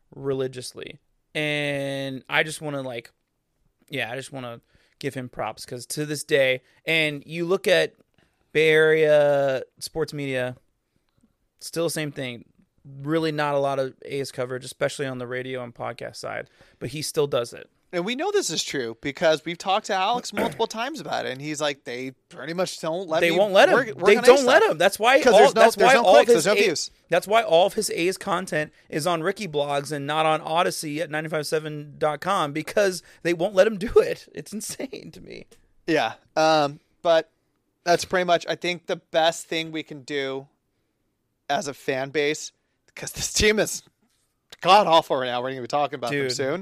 religiously. And I just want to like, yeah, I just want to give him props because to this day, and you look at Bay Area sports media, still the same thing. Really not a lot of A's coverage, especially on the radio and podcast side, but he still does it. And we know this is true because we've talked to Alex multiple times about it, and he's like, they pretty much don't let they me won't let him. work, work they on don't A let stuff. him. That's why all, there's no, that's there's why no all clicks, of his there's no A- views. That's why all of his A's content is on Ricky Blogs and not on Odyssey at nine five seven dot com because they won't let him do it. It's insane to me. Yeah, um, but that's pretty much, I think, the best thing we can do as a fan base, because this team is god awful right now. We're going to be talking about Dude. them soon.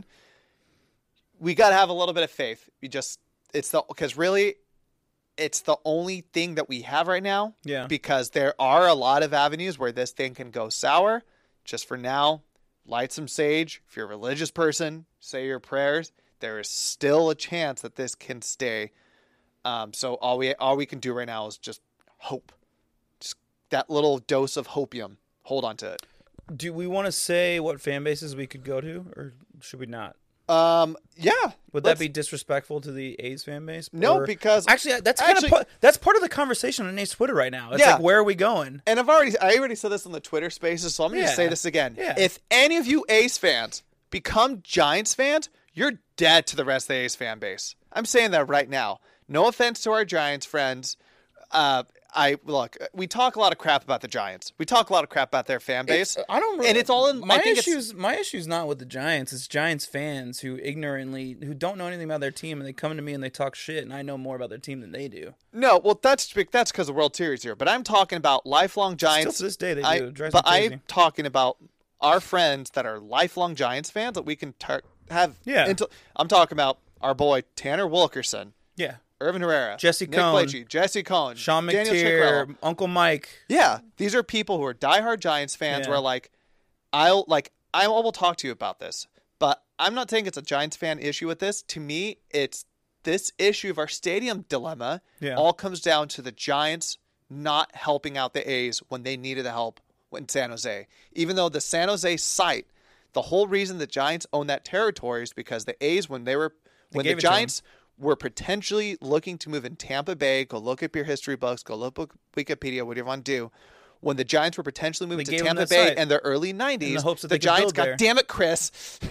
We got to have a little bit of faith. We just, it's the, because really, it's the only thing that we have right now. Yeah. Because there are a lot of avenues where this thing can go sour. Just for now, light some sage. If you're a religious person, say your prayers. There is still a chance that this can stay. Um, so all we all we can do right now is just hope. Just that little dose of hopium. Hold on to it. Do we want to say what fan bases we could go to, or should we not? Um, yeah. Would let's- that be disrespectful to the A's fan base? No, Or- because actually, that's kind actually- of part, that's part of the conversation on A's Twitter right now. It's Yeah. like, where are we going? And I've already I already said this on the Twitter Spaces, so I'm going to Yeah. say this again. Yeah. If any of you A's fans become Giants fans, you're dead to the rest of the A's fan base. I'm saying that right now. No offense to our Giants friends. Uh, I look. We talk a lot of crap about the Giants. We talk a lot of crap about their fan base. It's- I don't really, and it's all in. my I think it's- issues. My issue's not with the Giants. It's Giants fans who ignorantly, who don't know anything about their team, and they come to me and they talk shit, and I know more about their team than they do. No, well, that's that's because of the World Series here. But I'm talking about lifelong Giants. Still to this day, they I- do. It drives but me crazy. I'm talking about our friends that are lifelong Giants fans that we can tar- have. Yeah. Into, I'm talking about our boy Tanner Wilkerson, Yeah, Irvin Herrera, Jesse Nick Cohn, Blakey, Jesse Cohn, Sean Daniel McTeer, Chickrell. Uncle Mike. Yeah, these are people who are diehard Giants fans. Yeah. Where like, I'll like I will talk to you about this, but I'm not saying it's a Giants fan issue with this. To me, it's this issue of our stadium dilemma. Yeah. All comes down to the Giants not helping out the A's when they needed the help in San Jose. Even though the San Jose site, the whole reason the Giants own that territory is because the A's, when they were when the gave it to 'em. Giants were potentially looking to move in Tampa Bay, go look up your history books, go look up Wikipedia, whatever you want to do. When the Giants were potentially moving They to gave 'em Tampa that Bay site. in the early nineties, In the hopes that the they could Giants, build there. God damn it, Chris.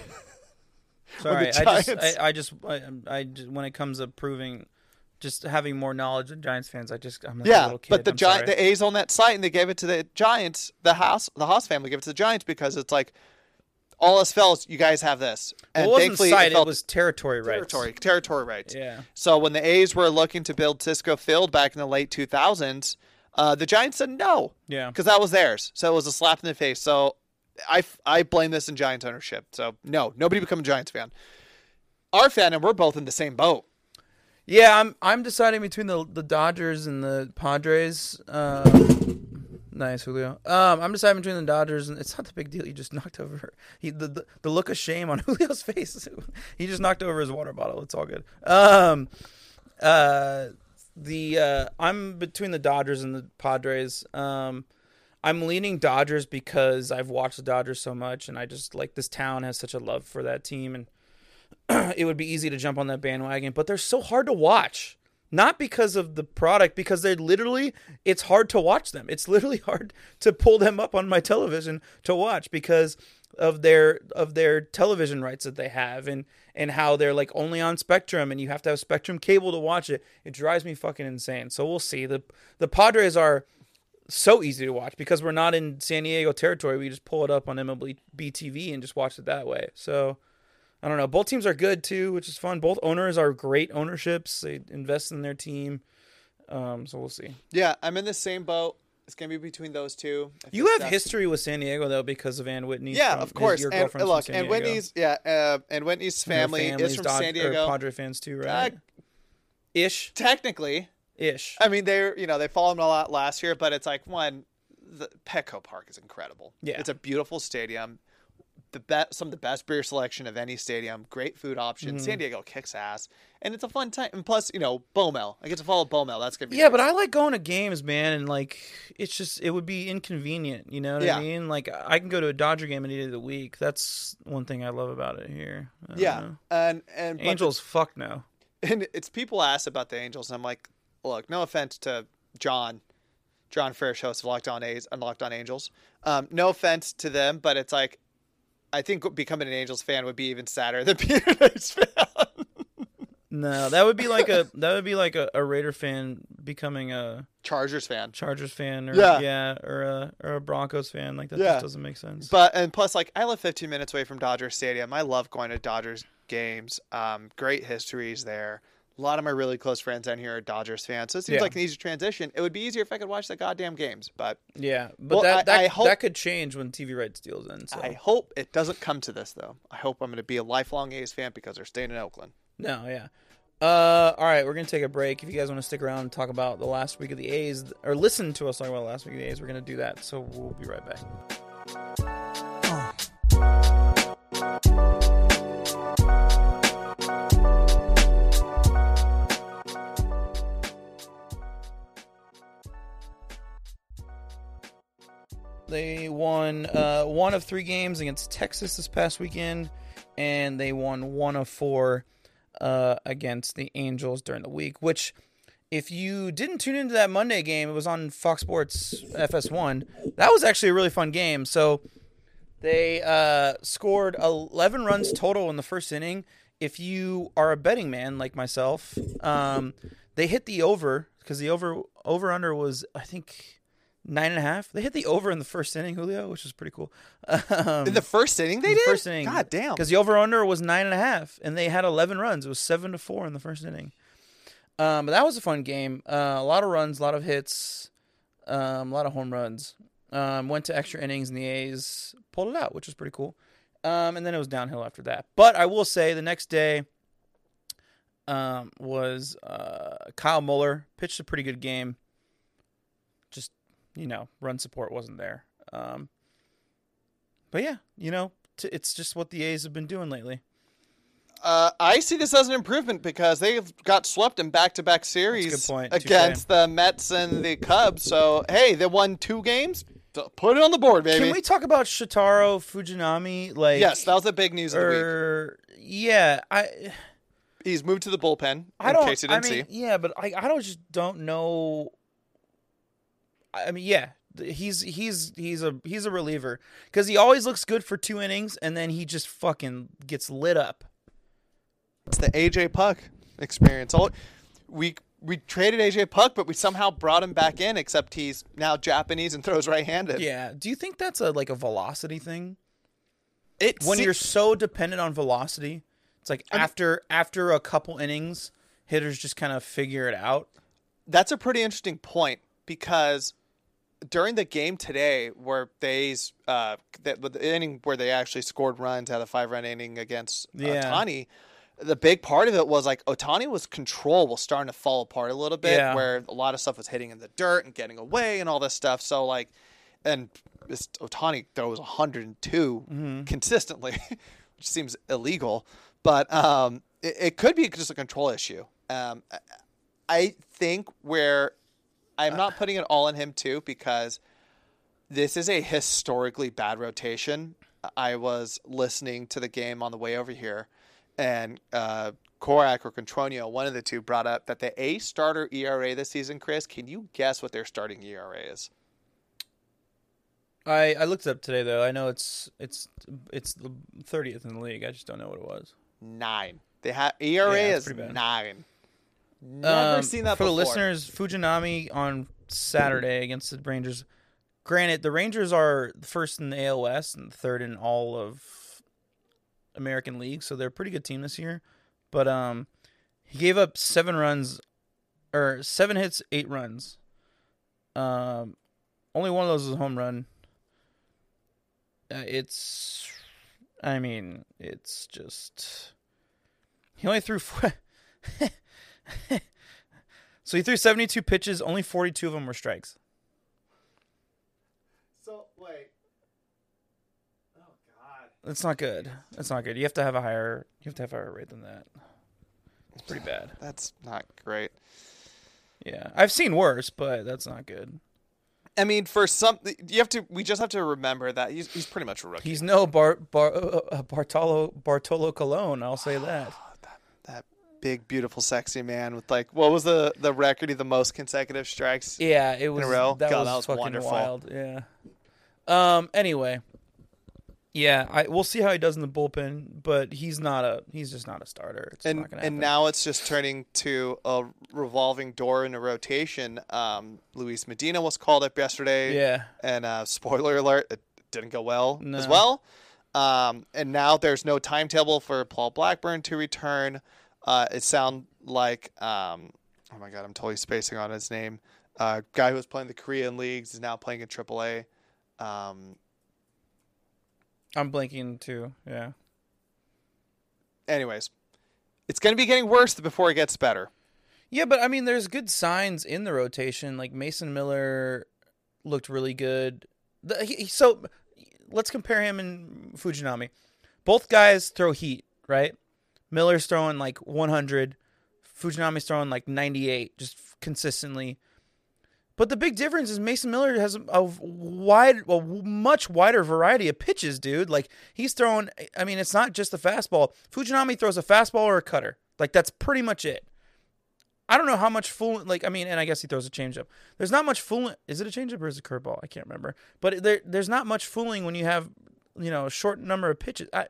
Sorry, the I just, Giants- I, I just, I, I just, when it comes to proving, just having more knowledge than Giants fans, I just, I'm like a Yeah, little kid. but the I'm Gi- sorry. the A's on that site, and they gave it to the Giants. The Haas, the Haas family gave it to the Giants because it's like, all us fellas, you guys have this. And Well, it wasn't thankfully, site, felt it was territory rights. territory, territory rights. Yeah. So when the A's were looking to build Cisco Field back in the late two thousands, uh, the Giants said no. Yeah. Because that was theirs. So it was a slap in the face. So I, I blame this in Giants ownership. So no, nobody become a Giants fan. Our fan, and we're both in the same boat. Yeah, I'm, I'm deciding between the the Dodgers and the Padres. Um, nice, Julio. Um, I'm deciding between the Dodgers, and it's not the big deal. He just knocked over he the the, the look of shame on Julio's face. He just knocked over his water bottle. It's all good. Um, uh, the uh, I'm between the Dodgers and the Padres. Um, I'm leaning Dodgers because I've watched the Dodgers so much, and I just like this town has such a love for that team, and it would be easy to jump on that bandwagon, but they're so hard to watch. Not because of the product, because they're literally, it's hard to watch them. It's literally hard to pull them up on my television to watch because of their of their television rights that they have and and how they're like only on Spectrum and you have to have Spectrum cable to watch it. It drives me fucking insane. So we'll see. The the Padres are so easy to watch because we're not in San Diego territory. We just pull it up on M L B T V and just watch it that way. So I don't know. Both teams are good too, which is fun. Both owners are great ownerships. They invest in their team. Um, so we'll see. Yeah, I'm in the same boat. It's going to be between those two. I You think have that's- history with San Diego though because of Ann Whitney. Yeah, from, of course. His, your And girlfriend's look, from San and Diego. Whitney's yeah, uh, and Whitney's And her family family's is from Dod- San Diego. Or Padre fans too, right? Uh, Ish. Technically, Ish. I mean they're you know they followed him a lot last year, but it's like one, the Petco Park is incredible. Yeah. It's a beautiful stadium, the be- some of the best beer selection of any stadium. Great food options. Mm-hmm. San Diego kicks ass, and it's a fun time. And plus, you know, Beaumel. I get to follow Beaumel. That's gonna be Yeah, nice. but I like going to games, man, and like it's just it would be inconvenient. You know what Yeah. I mean? Like I can go to a Dodger game any day of the week. That's one thing I love about it here. I don't yeah, know. and and but Angels, fuck no. And it's people ask about the Angels, and I'm like, look, no offense to John, John Frisch, host of Locked On A's and Locked On Angels. Um, no offense to them, but it's like, I think becoming an Angels fan would be even sadder than being an A's fan. No, that would be like a that would be like a, a Raider fan becoming a Chargers fan. Chargers fan, or Yeah. yeah, or a or a Broncos fan. Like that Yeah. just doesn't make sense. But and plus, like, I live fifteen minutes away from Dodger Stadium. I love going to Dodgers games. Um, great histories there. A lot of my really close friends down here are Dodgers fans, so it seems Yeah. like an easy transition. It would be easier if I could watch the goddamn games, but yeah, but Well, that I- that, I hope- that could change when T V rights deals in. So I hope it doesn't come to this, though. I hope I'm going to be a lifelong A's fan because they're staying in Oakland. no, yeah. Uh, all right, we're gonna take a break. If you guys want to stick around and talk about the last week of the A's, or listen to us talk about the last week of the A's, we're gonna do that. So we'll be right back. They won uh, one of three games against Texas this past weekend, and they won one of four uh, against the Angels during the week, which, if you didn't tune into that Monday game, it was on Fox Sports F S one. That was actually a really fun game. So they uh, scored eleven runs total in the first inning. If you are a betting man like myself, um, they hit the over, because the over over under was, I think, nine and a half. They hit the over in the first inning, Julio, which was pretty cool. Um, In the first inning, they in the did? first inning, God damn. because the over under was nine and a half, and they had eleven runs. It was seven to four in the first inning. Um, but that was a fun game. Uh, a lot of runs, a lot of hits, um, a lot of home runs. Um, went to extra innings, and the A's pulled it out, which was pretty cool. Um, and then it was downhill after that. But I will say the next day um, was uh, Kyle Muller pitched a pretty good game. Just, you know, run support wasn't there. Um, but yeah, you know, t- it's just what the A's have been doing lately. Uh, I see this as an improvement because they've got swept in back-to-back series That's a good point. Touche. against the Mets and the Cubs. So, hey, they won two games. Put it on the board, baby. Can we talk about Shotaro Fujinami? Like, Yes, that was the big news of the week. or, yeah, I, He's moved to the bullpen, I in don't. case you didn't I mean, see. yeah, but I, I don't just don't know. I mean, yeah, he's he's he's a he's a reliever because he always looks good for two innings and then he just fucking gets lit up. It's the A J Puck experience. All we we traded A J Puck, but we somehow brought him back in. Except he's now Japanese and throws right-handed. Yeah. Do you think that's a like a velocity thing? It When se- you're so dependent on velocity, it's like mean- after after a couple innings, hitters just kind of figure it out. That's a pretty interesting point because during the game today, where they's uh, that the inning where they actually scored runs, had a five-run inning against Yeah. Ohtani, the big part of it was like Ohtani was control was starting to fall apart a little bit, Yeah. where a lot of stuff was hitting in the dirt and getting away and all this stuff. So like, and this Ohtani throws one hundred two Mm-hmm. consistently, which seems illegal, but um, it, it could be just a control issue. Um, I- I think where I'm not putting it all on him too, because this is a historically bad rotation. I was listening to the game on the way over here, and uh, Korak or Contronio, one of the two, brought up that the A starter E R A this season, Chris, can you guess what their starting E R A is? I, I looked it up today though. I know it's it's it's the thirtieth in the league. I just don't know what it was. Nine. They have E R A Yeah, that's is pretty bad. nine. Never Um, seen that for before. the listeners. Fujinami on Saturday against the Rangers. Granted, the Rangers are first in the A L West and third in all of American League, so they're a pretty good team this year. But um, he gave up seven runs, or seven hits, eight runs. Um, only one of those was a home run. Uh, it's, I mean, it's just he only threw four. So he threw seventy-two pitches, only forty-two of them were strikes. So, wait. Oh, God. It's not good. It's not good. You have to have a higher. You have to have a higher rate than that. It's pretty bad. That's not great. Yeah, I've seen worse, but that's not good. I mean, for some, you have to. We just have to remember that he's he's pretty much a rookie. He's no Bar, Bar uh, Bartolo Bartolo Colon. I'll say that. that. That big, beautiful, sexy man with like, what was the the record of the most consecutive strikes? Yeah, it was. In a row? That, God, was that was fucking wonderful. wild. Yeah. Um. Anyway. Yeah, I we'll see how he does in the bullpen, but he's not a he's just not a starter. It's and not gonna happen. and now it's just turning to a revolving door in a rotation. Um, Luis Medina was called up yesterday. Yeah. And uh, spoiler alert, it didn't go well No. as well. Um, and now there's no timetable for Paul Blackburn to return. Uh, it sounds like um, oh my god, I'm totally spacing on his name. Uh, guy who was playing the Korean leagues is now playing in triple A. Um, I'm blinking too. Yeah. anyways, it's going to be getting worse before it gets better. Yeah, but I mean, there's good signs in the rotation. Like Mason Miller looked really good. The, he, so let's compare him and Fujinami. Both guys throw heat, right? Miller's throwing like one hundred. Fujinami's throwing like ninety-eight, just consistently. But the big difference is Mason Miller has a wide, a much wider variety of pitches, dude. Like he's throwing. I mean, it's not just the fastball. Fujinami throws a fastball or a cutter. Like that's pretty much it. I don't know how much fooling, like, I mean, and I guess he throws a changeup. There's not much fooling. Is it a changeup or is it a curveball? I can't remember. But there, there's not much fooling when you have, you know, a short number of pitches. I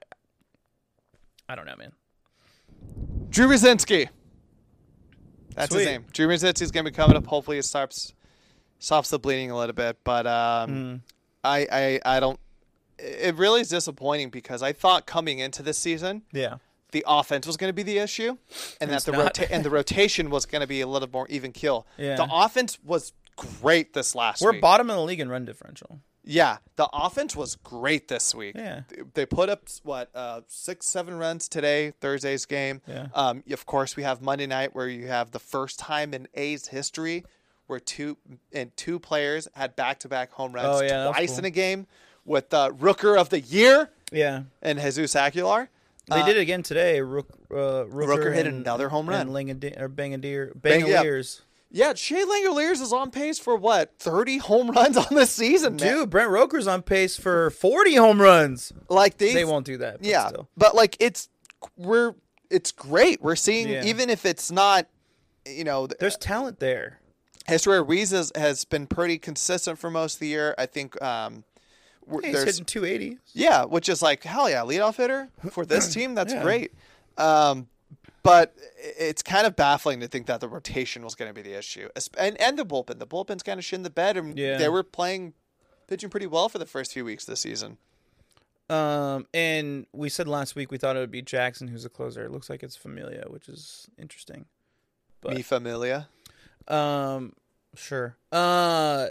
I don't know, man. Drew Brzezinski. That's Sweet. his name. Drew Brzezinski's going to be coming up. Hopefully it stops stops the bleeding a little bit. But um, Mm. I, I, I don't – it really is disappointing because I thought coming into this season – Yeah. the offense was going to be the issue, and It's that the not. rota- and the rotation was going to be a little more even keel. Yeah. The offense was great this last We're week. bottom of the league in run differential. Yeah, the offense was great this week. Yeah. They- They put up what uh, six, seven runs today, Thursday's game. Yeah. Um, of course, we have Monday night where you have the first time in A's history where two and two players had back-to-back home runs Oh, yeah, that's twice cool. in a game with uh, Rooker of the Year Yeah. and Jesus Aguilar. They Uh, did it again today. Rook, uh, Rooker, Rooker hit and, another home run. And Langadi- or Bangadier, Bang- yeah. Bangaliers. Yeah, Shea Langoliers is on pace for what, thirty home runs on the season, man. Dude, Brent Roker's on pace for forty home runs. Like they, They won't do that. But yeah, Still. but like it's we're it's great. We're seeing Yeah. even if it's not, you know, There's talent there. Historia Ruiz has, has been pretty consistent for most of the year. I think. Um, we're- Hey, he's there's hitting two eighty. yeah, which is like hell yeah, leadoff hitter for this team. That's Yeah. great. Um, but it's kind of baffling to think that the rotation was going to be the issue, Es- and and the bullpen. The bullpen's kind of shit in the bed, and Yeah. they were playing, pitching pretty well for the first few weeks this season. Um, and we said last week we thought it would be Jackson who's a closer. It looks like it's Familia, which is interesting. But Mi familia. um, sure. Uh,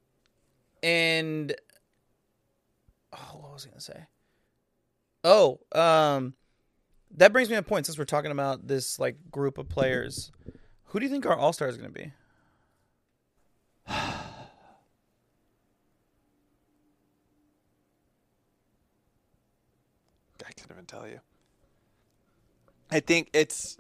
and oh, what was I gonna say? Oh, um, that brings me to a point. Since we're talking about this like group of players, who do you think our all star is gonna be? I couldn't even tell you. I think it's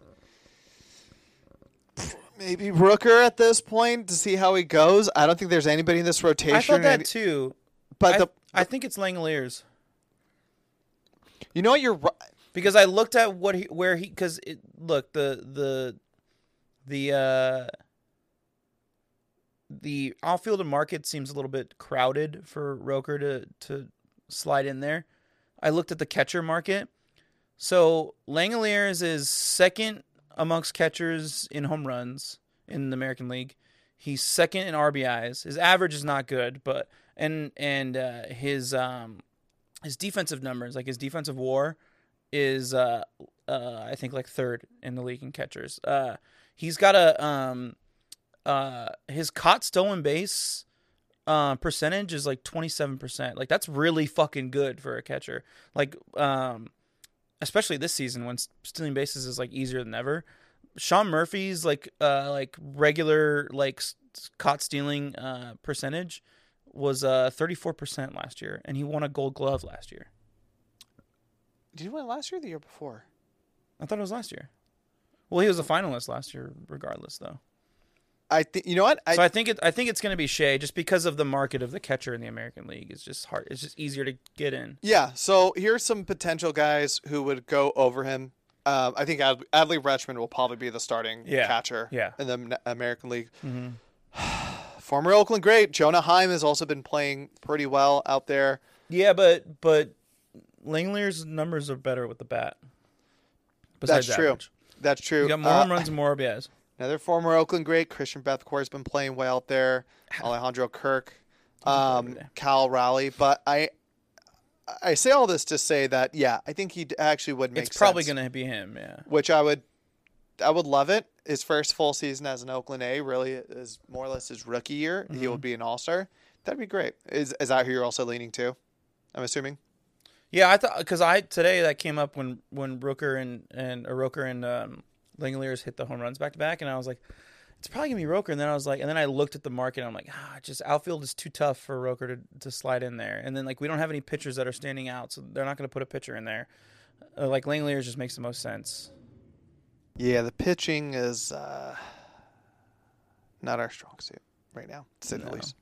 maybe Rooker at this point to see how he goes. I don't think there's anybody in this rotation. I thought that any- too. but I, the, I think it's Langoliers. you know what, you're right. Because I looked at what he, where he, because look, the the the uh, the outfield market seems a little bit crowded for Roker to to slide in there. I looked at the catcher market, so Langoliers is second amongst catchers in home runs in the American League. He's second in R B Is. His average is not good, but and and uh, his um his defensive numbers, like his defensive WAR, is uh, uh I think like third in the league in catchers. Uh, he's got a um uh his caught stolen base uh percentage is like twenty-seven percent. Like that's really fucking good for a catcher. Like um especially this season when stealing bases is like easier than ever. Sean Murphy's like uh like regular like caught stealing uh percentage was uh thirty-four percent last year, and he won a Gold Glove last year. Did he win last year or the year before? I thought it was last year. Well, he was a finalist last year, regardless, though. I think you know what. I, so I think it. I think it's going to be Shea, just because of the market of the catcher in the American League. It's just hard. It's just easier to get in. Yeah. So here's some potential guys who would go over him. Um, I think Ad- Adley Rutschman will probably be the starting yeah. catcher yeah. in the American League. Mm-hmm. Former Oakland great Jonah Heim has also been playing pretty well out there. Yeah, but but Langley's numbers are better with the bat. That's true. Average. That's true. You got more uh, home runs and more R B Is. Another former Oakland great, Christian Bethcourt, has been playing well out there. Alejandro Kirk, um, Cal Raleigh. But I I say all this to say that, yeah, I think he actually would make sense. It's probably going to be him, yeah. Which I would I would love it. His first full season as an Oakland A really is more or less his rookie year. Mm-hmm. He will be an all-star. That'd be great. Is is that who you're also leaning to, I'm assuming? Yeah, I thought because I today that came up when when Rooker and and or Rooker and um, Langeliers hit the home runs back to back, and I was like, it's probably gonna be Rooker. And then I was like, and then I looked at the market, and I'm like, ah, just outfield is too tough for Rooker to to slide in there. And then like we don't have any pitchers that are standing out, so they're not gonna put a pitcher in there. Uh, like Langeliers just makes the most sense. Yeah, the pitching is uh, not our strong suit right now, to say the No. least.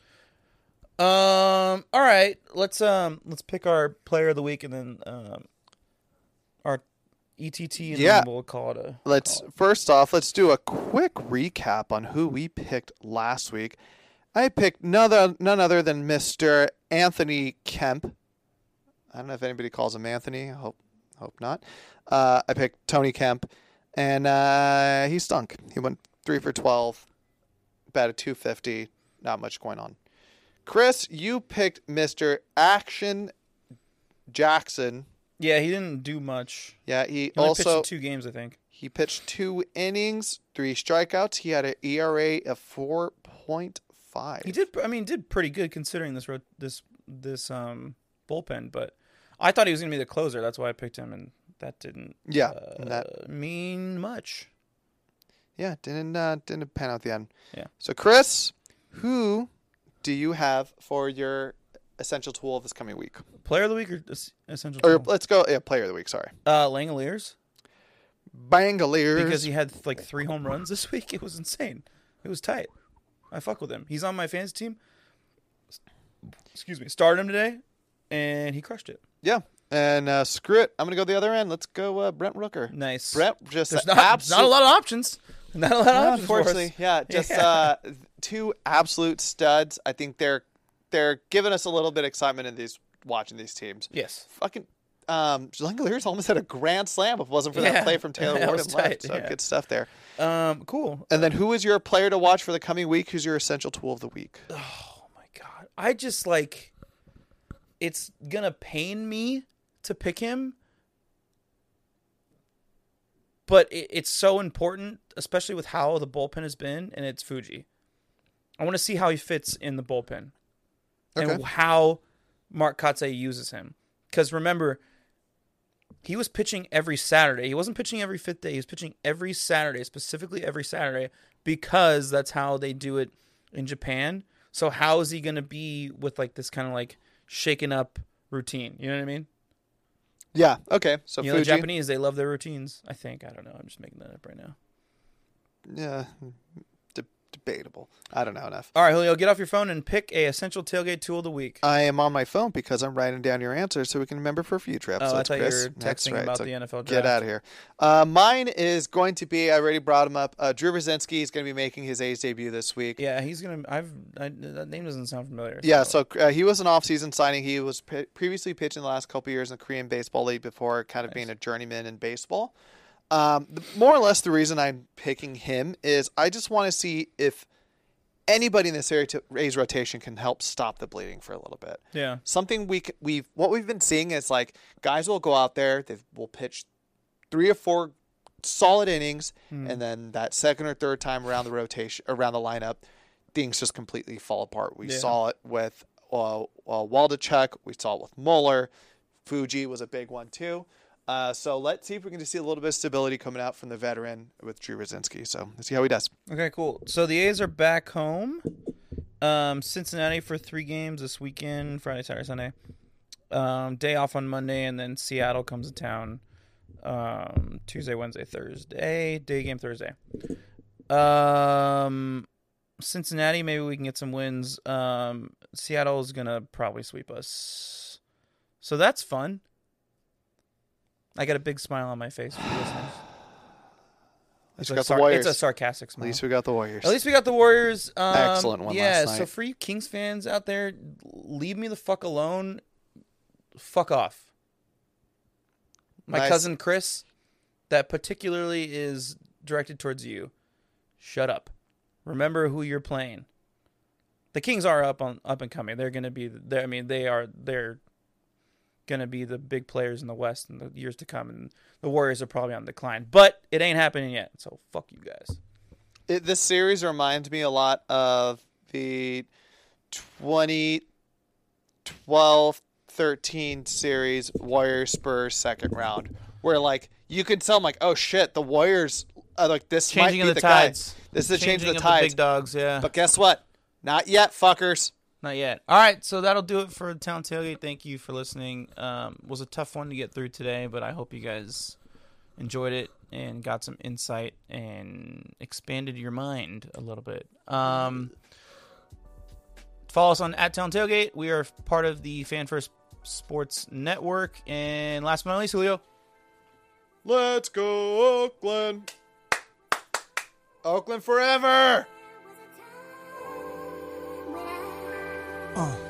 Um. All right. Let's um. Let's pick our player of the week, and then um, our E T T, and Yeah. then we'll call it a. Let's call it. first off, let's do a quick recap on who we picked last week. I picked none other, none other than Mister Anthony Kemp. I don't know if anybody calls him Anthony. I hope hope not. Uh, I picked Tony Kemp, and uh, he stunk. He went three for twelve, batted two fifty. Not much going on. Chris, you picked Mister Action Jackson. Yeah, he didn't do much. Yeah, he, He only also pitched in two games, I think. he pitched two innings, three strikeouts. He had an E R A of four point five. He did. I mean, did pretty good considering this ro- this this um bullpen. But I thought he was gonna be the closer. That's why I picked him, and that didn't. Yeah, uh, and that- mean much. Yeah, didn't uh, didn't pan out at the end. Yeah. So Chris, who do you have for your essential tool of this coming week? Player of the week or es- essential? Or tool? let's go, yeah, player of the week. Sorry, Uh, Langeliers, Bangaliers. because he had like three home runs this week. It was insane. It was tight. I fuck with him. He's on my fantasy team. Excuse me. Started him today, and he crushed it. Yeah, and uh, screw it. I'm gonna go the other end. Let's go uh, Brent Rooker. Nice. Brent just There's uh, not, absolute- not a lot of options. Not a lot of No, options. For us. unfortunately, yeah, just Yeah. Uh, two absolute studs. I think they're they're giving us a little bit of excitement in these watching these teams. Yes. Fucking um, Langeliers almost had a grand slam if it wasn't for Yeah. that play from Taylor That Ward was and left. tight, So yeah. good stuff there. Um. Cool. And then who is your player to watch for the coming week? Who's your essential tool of the week? Oh my god. I just like. It's gonna pain me to pick him, but it, it's so important, especially with how the bullpen has been, and it's Fuji. I want to see how he fits in the bullpen, Okay. and how Mark Kotsay uses him. Because remember, he was pitching every Saturday. He wasn't pitching every fifth day. He was pitching every Saturday, specifically every Saturday, because that's how they do it in Japan. So how is he going to be with like this kind of like shaken up routine? You know what I mean? Yeah. Okay. So You know, the Fuji. Japanese, they love their routines. I think. I don't know. I'm just making that up right now. Yeah. De- debatable. I don't know enough. All right, Julio, get off your phone and pick a essential tailgate tool of the week. I am on my phone because I'm writing down your answers so we can remember for future episodes. Oh, I thought you Chris. were That's texting right. about So the N F L Get draft. out of here. Uh, mine is going to be. I already brought him up. Uh, Drew Brzezinski is going to be making his A's debut this week. Yeah, he's gonna. I've I, that name doesn't sound familiar. Yeah, so uh, he was an off-season signing. He was p- previously pitching the last couple years in the Korean Baseball League before kind of Nice. being a journeyman in baseball. Um, the, more or less, the reason I'm picking him is I just want to see if anybody in this area to A's rotation can help stop the bleeding for a little bit. yeah, Something we c- we've what we've been seeing is like guys will go out there, they will pitch three or four solid innings, Hmm. and then that second or third time around the rotation around the lineup, things just completely fall apart. We Yeah. saw it with uh, uh, Waldachuk, we saw it with Mueller, Fuji was a big one too. Uh, so let's see if we can just see a little bit of stability coming out from the veteran with Drew Brzezinski. So let's see how he does. Okay, cool. So the A's are back home. Um, Cincinnati for three games this weekend, Friday, Saturday, Sunday. Um, day off on Monday, and then Seattle comes to town um, Tuesday, Wednesday, Thursday. Day game Thursday. Um, Cincinnati, maybe we can get some wins. Um, Seattle is going to probably sweep us. So that's fun. I got a big smile on my face for you listeners. It's, we a got sar- the Warriors. it's a sarcastic At smile. least we got the Warriors. At least we got the Warriors. Um, Excellent one yeah, last night. so for you Kings fans out there, leave me the fuck alone. Fuck off. My Nice. cousin Chris, that particularly is directed towards you. Shut up. Remember who you're playing. The Kings are up on up and coming. They're going to be. I mean, they are. They're going to be the big players in the West in the years to come, and the Warriors are probably on decline. But it ain't happening yet. So fuck you guys. It, this series reminds me a lot of the twenty twelve thirteen series Warriors Spurs second round, where like you could tell, I'm like, oh shit, the Warriors are like this Changing might be of the, the guy. tides. This is the change Changing of the tides. big dogs. Yeah. But guess what? Not yet, fuckers. Not yet. All right, so that'll do it for Town Tailgate. Thank you for listening. Um, it was a tough one to get through today, but I hope you guys enjoyed it and got some insight and expanded your mind a little bit. Um, follow us on at Town Tailgate. We are part of the Fan First Sports Network. And last but not least, Julio. Let's go, Oakland. Oakland forever. Oh.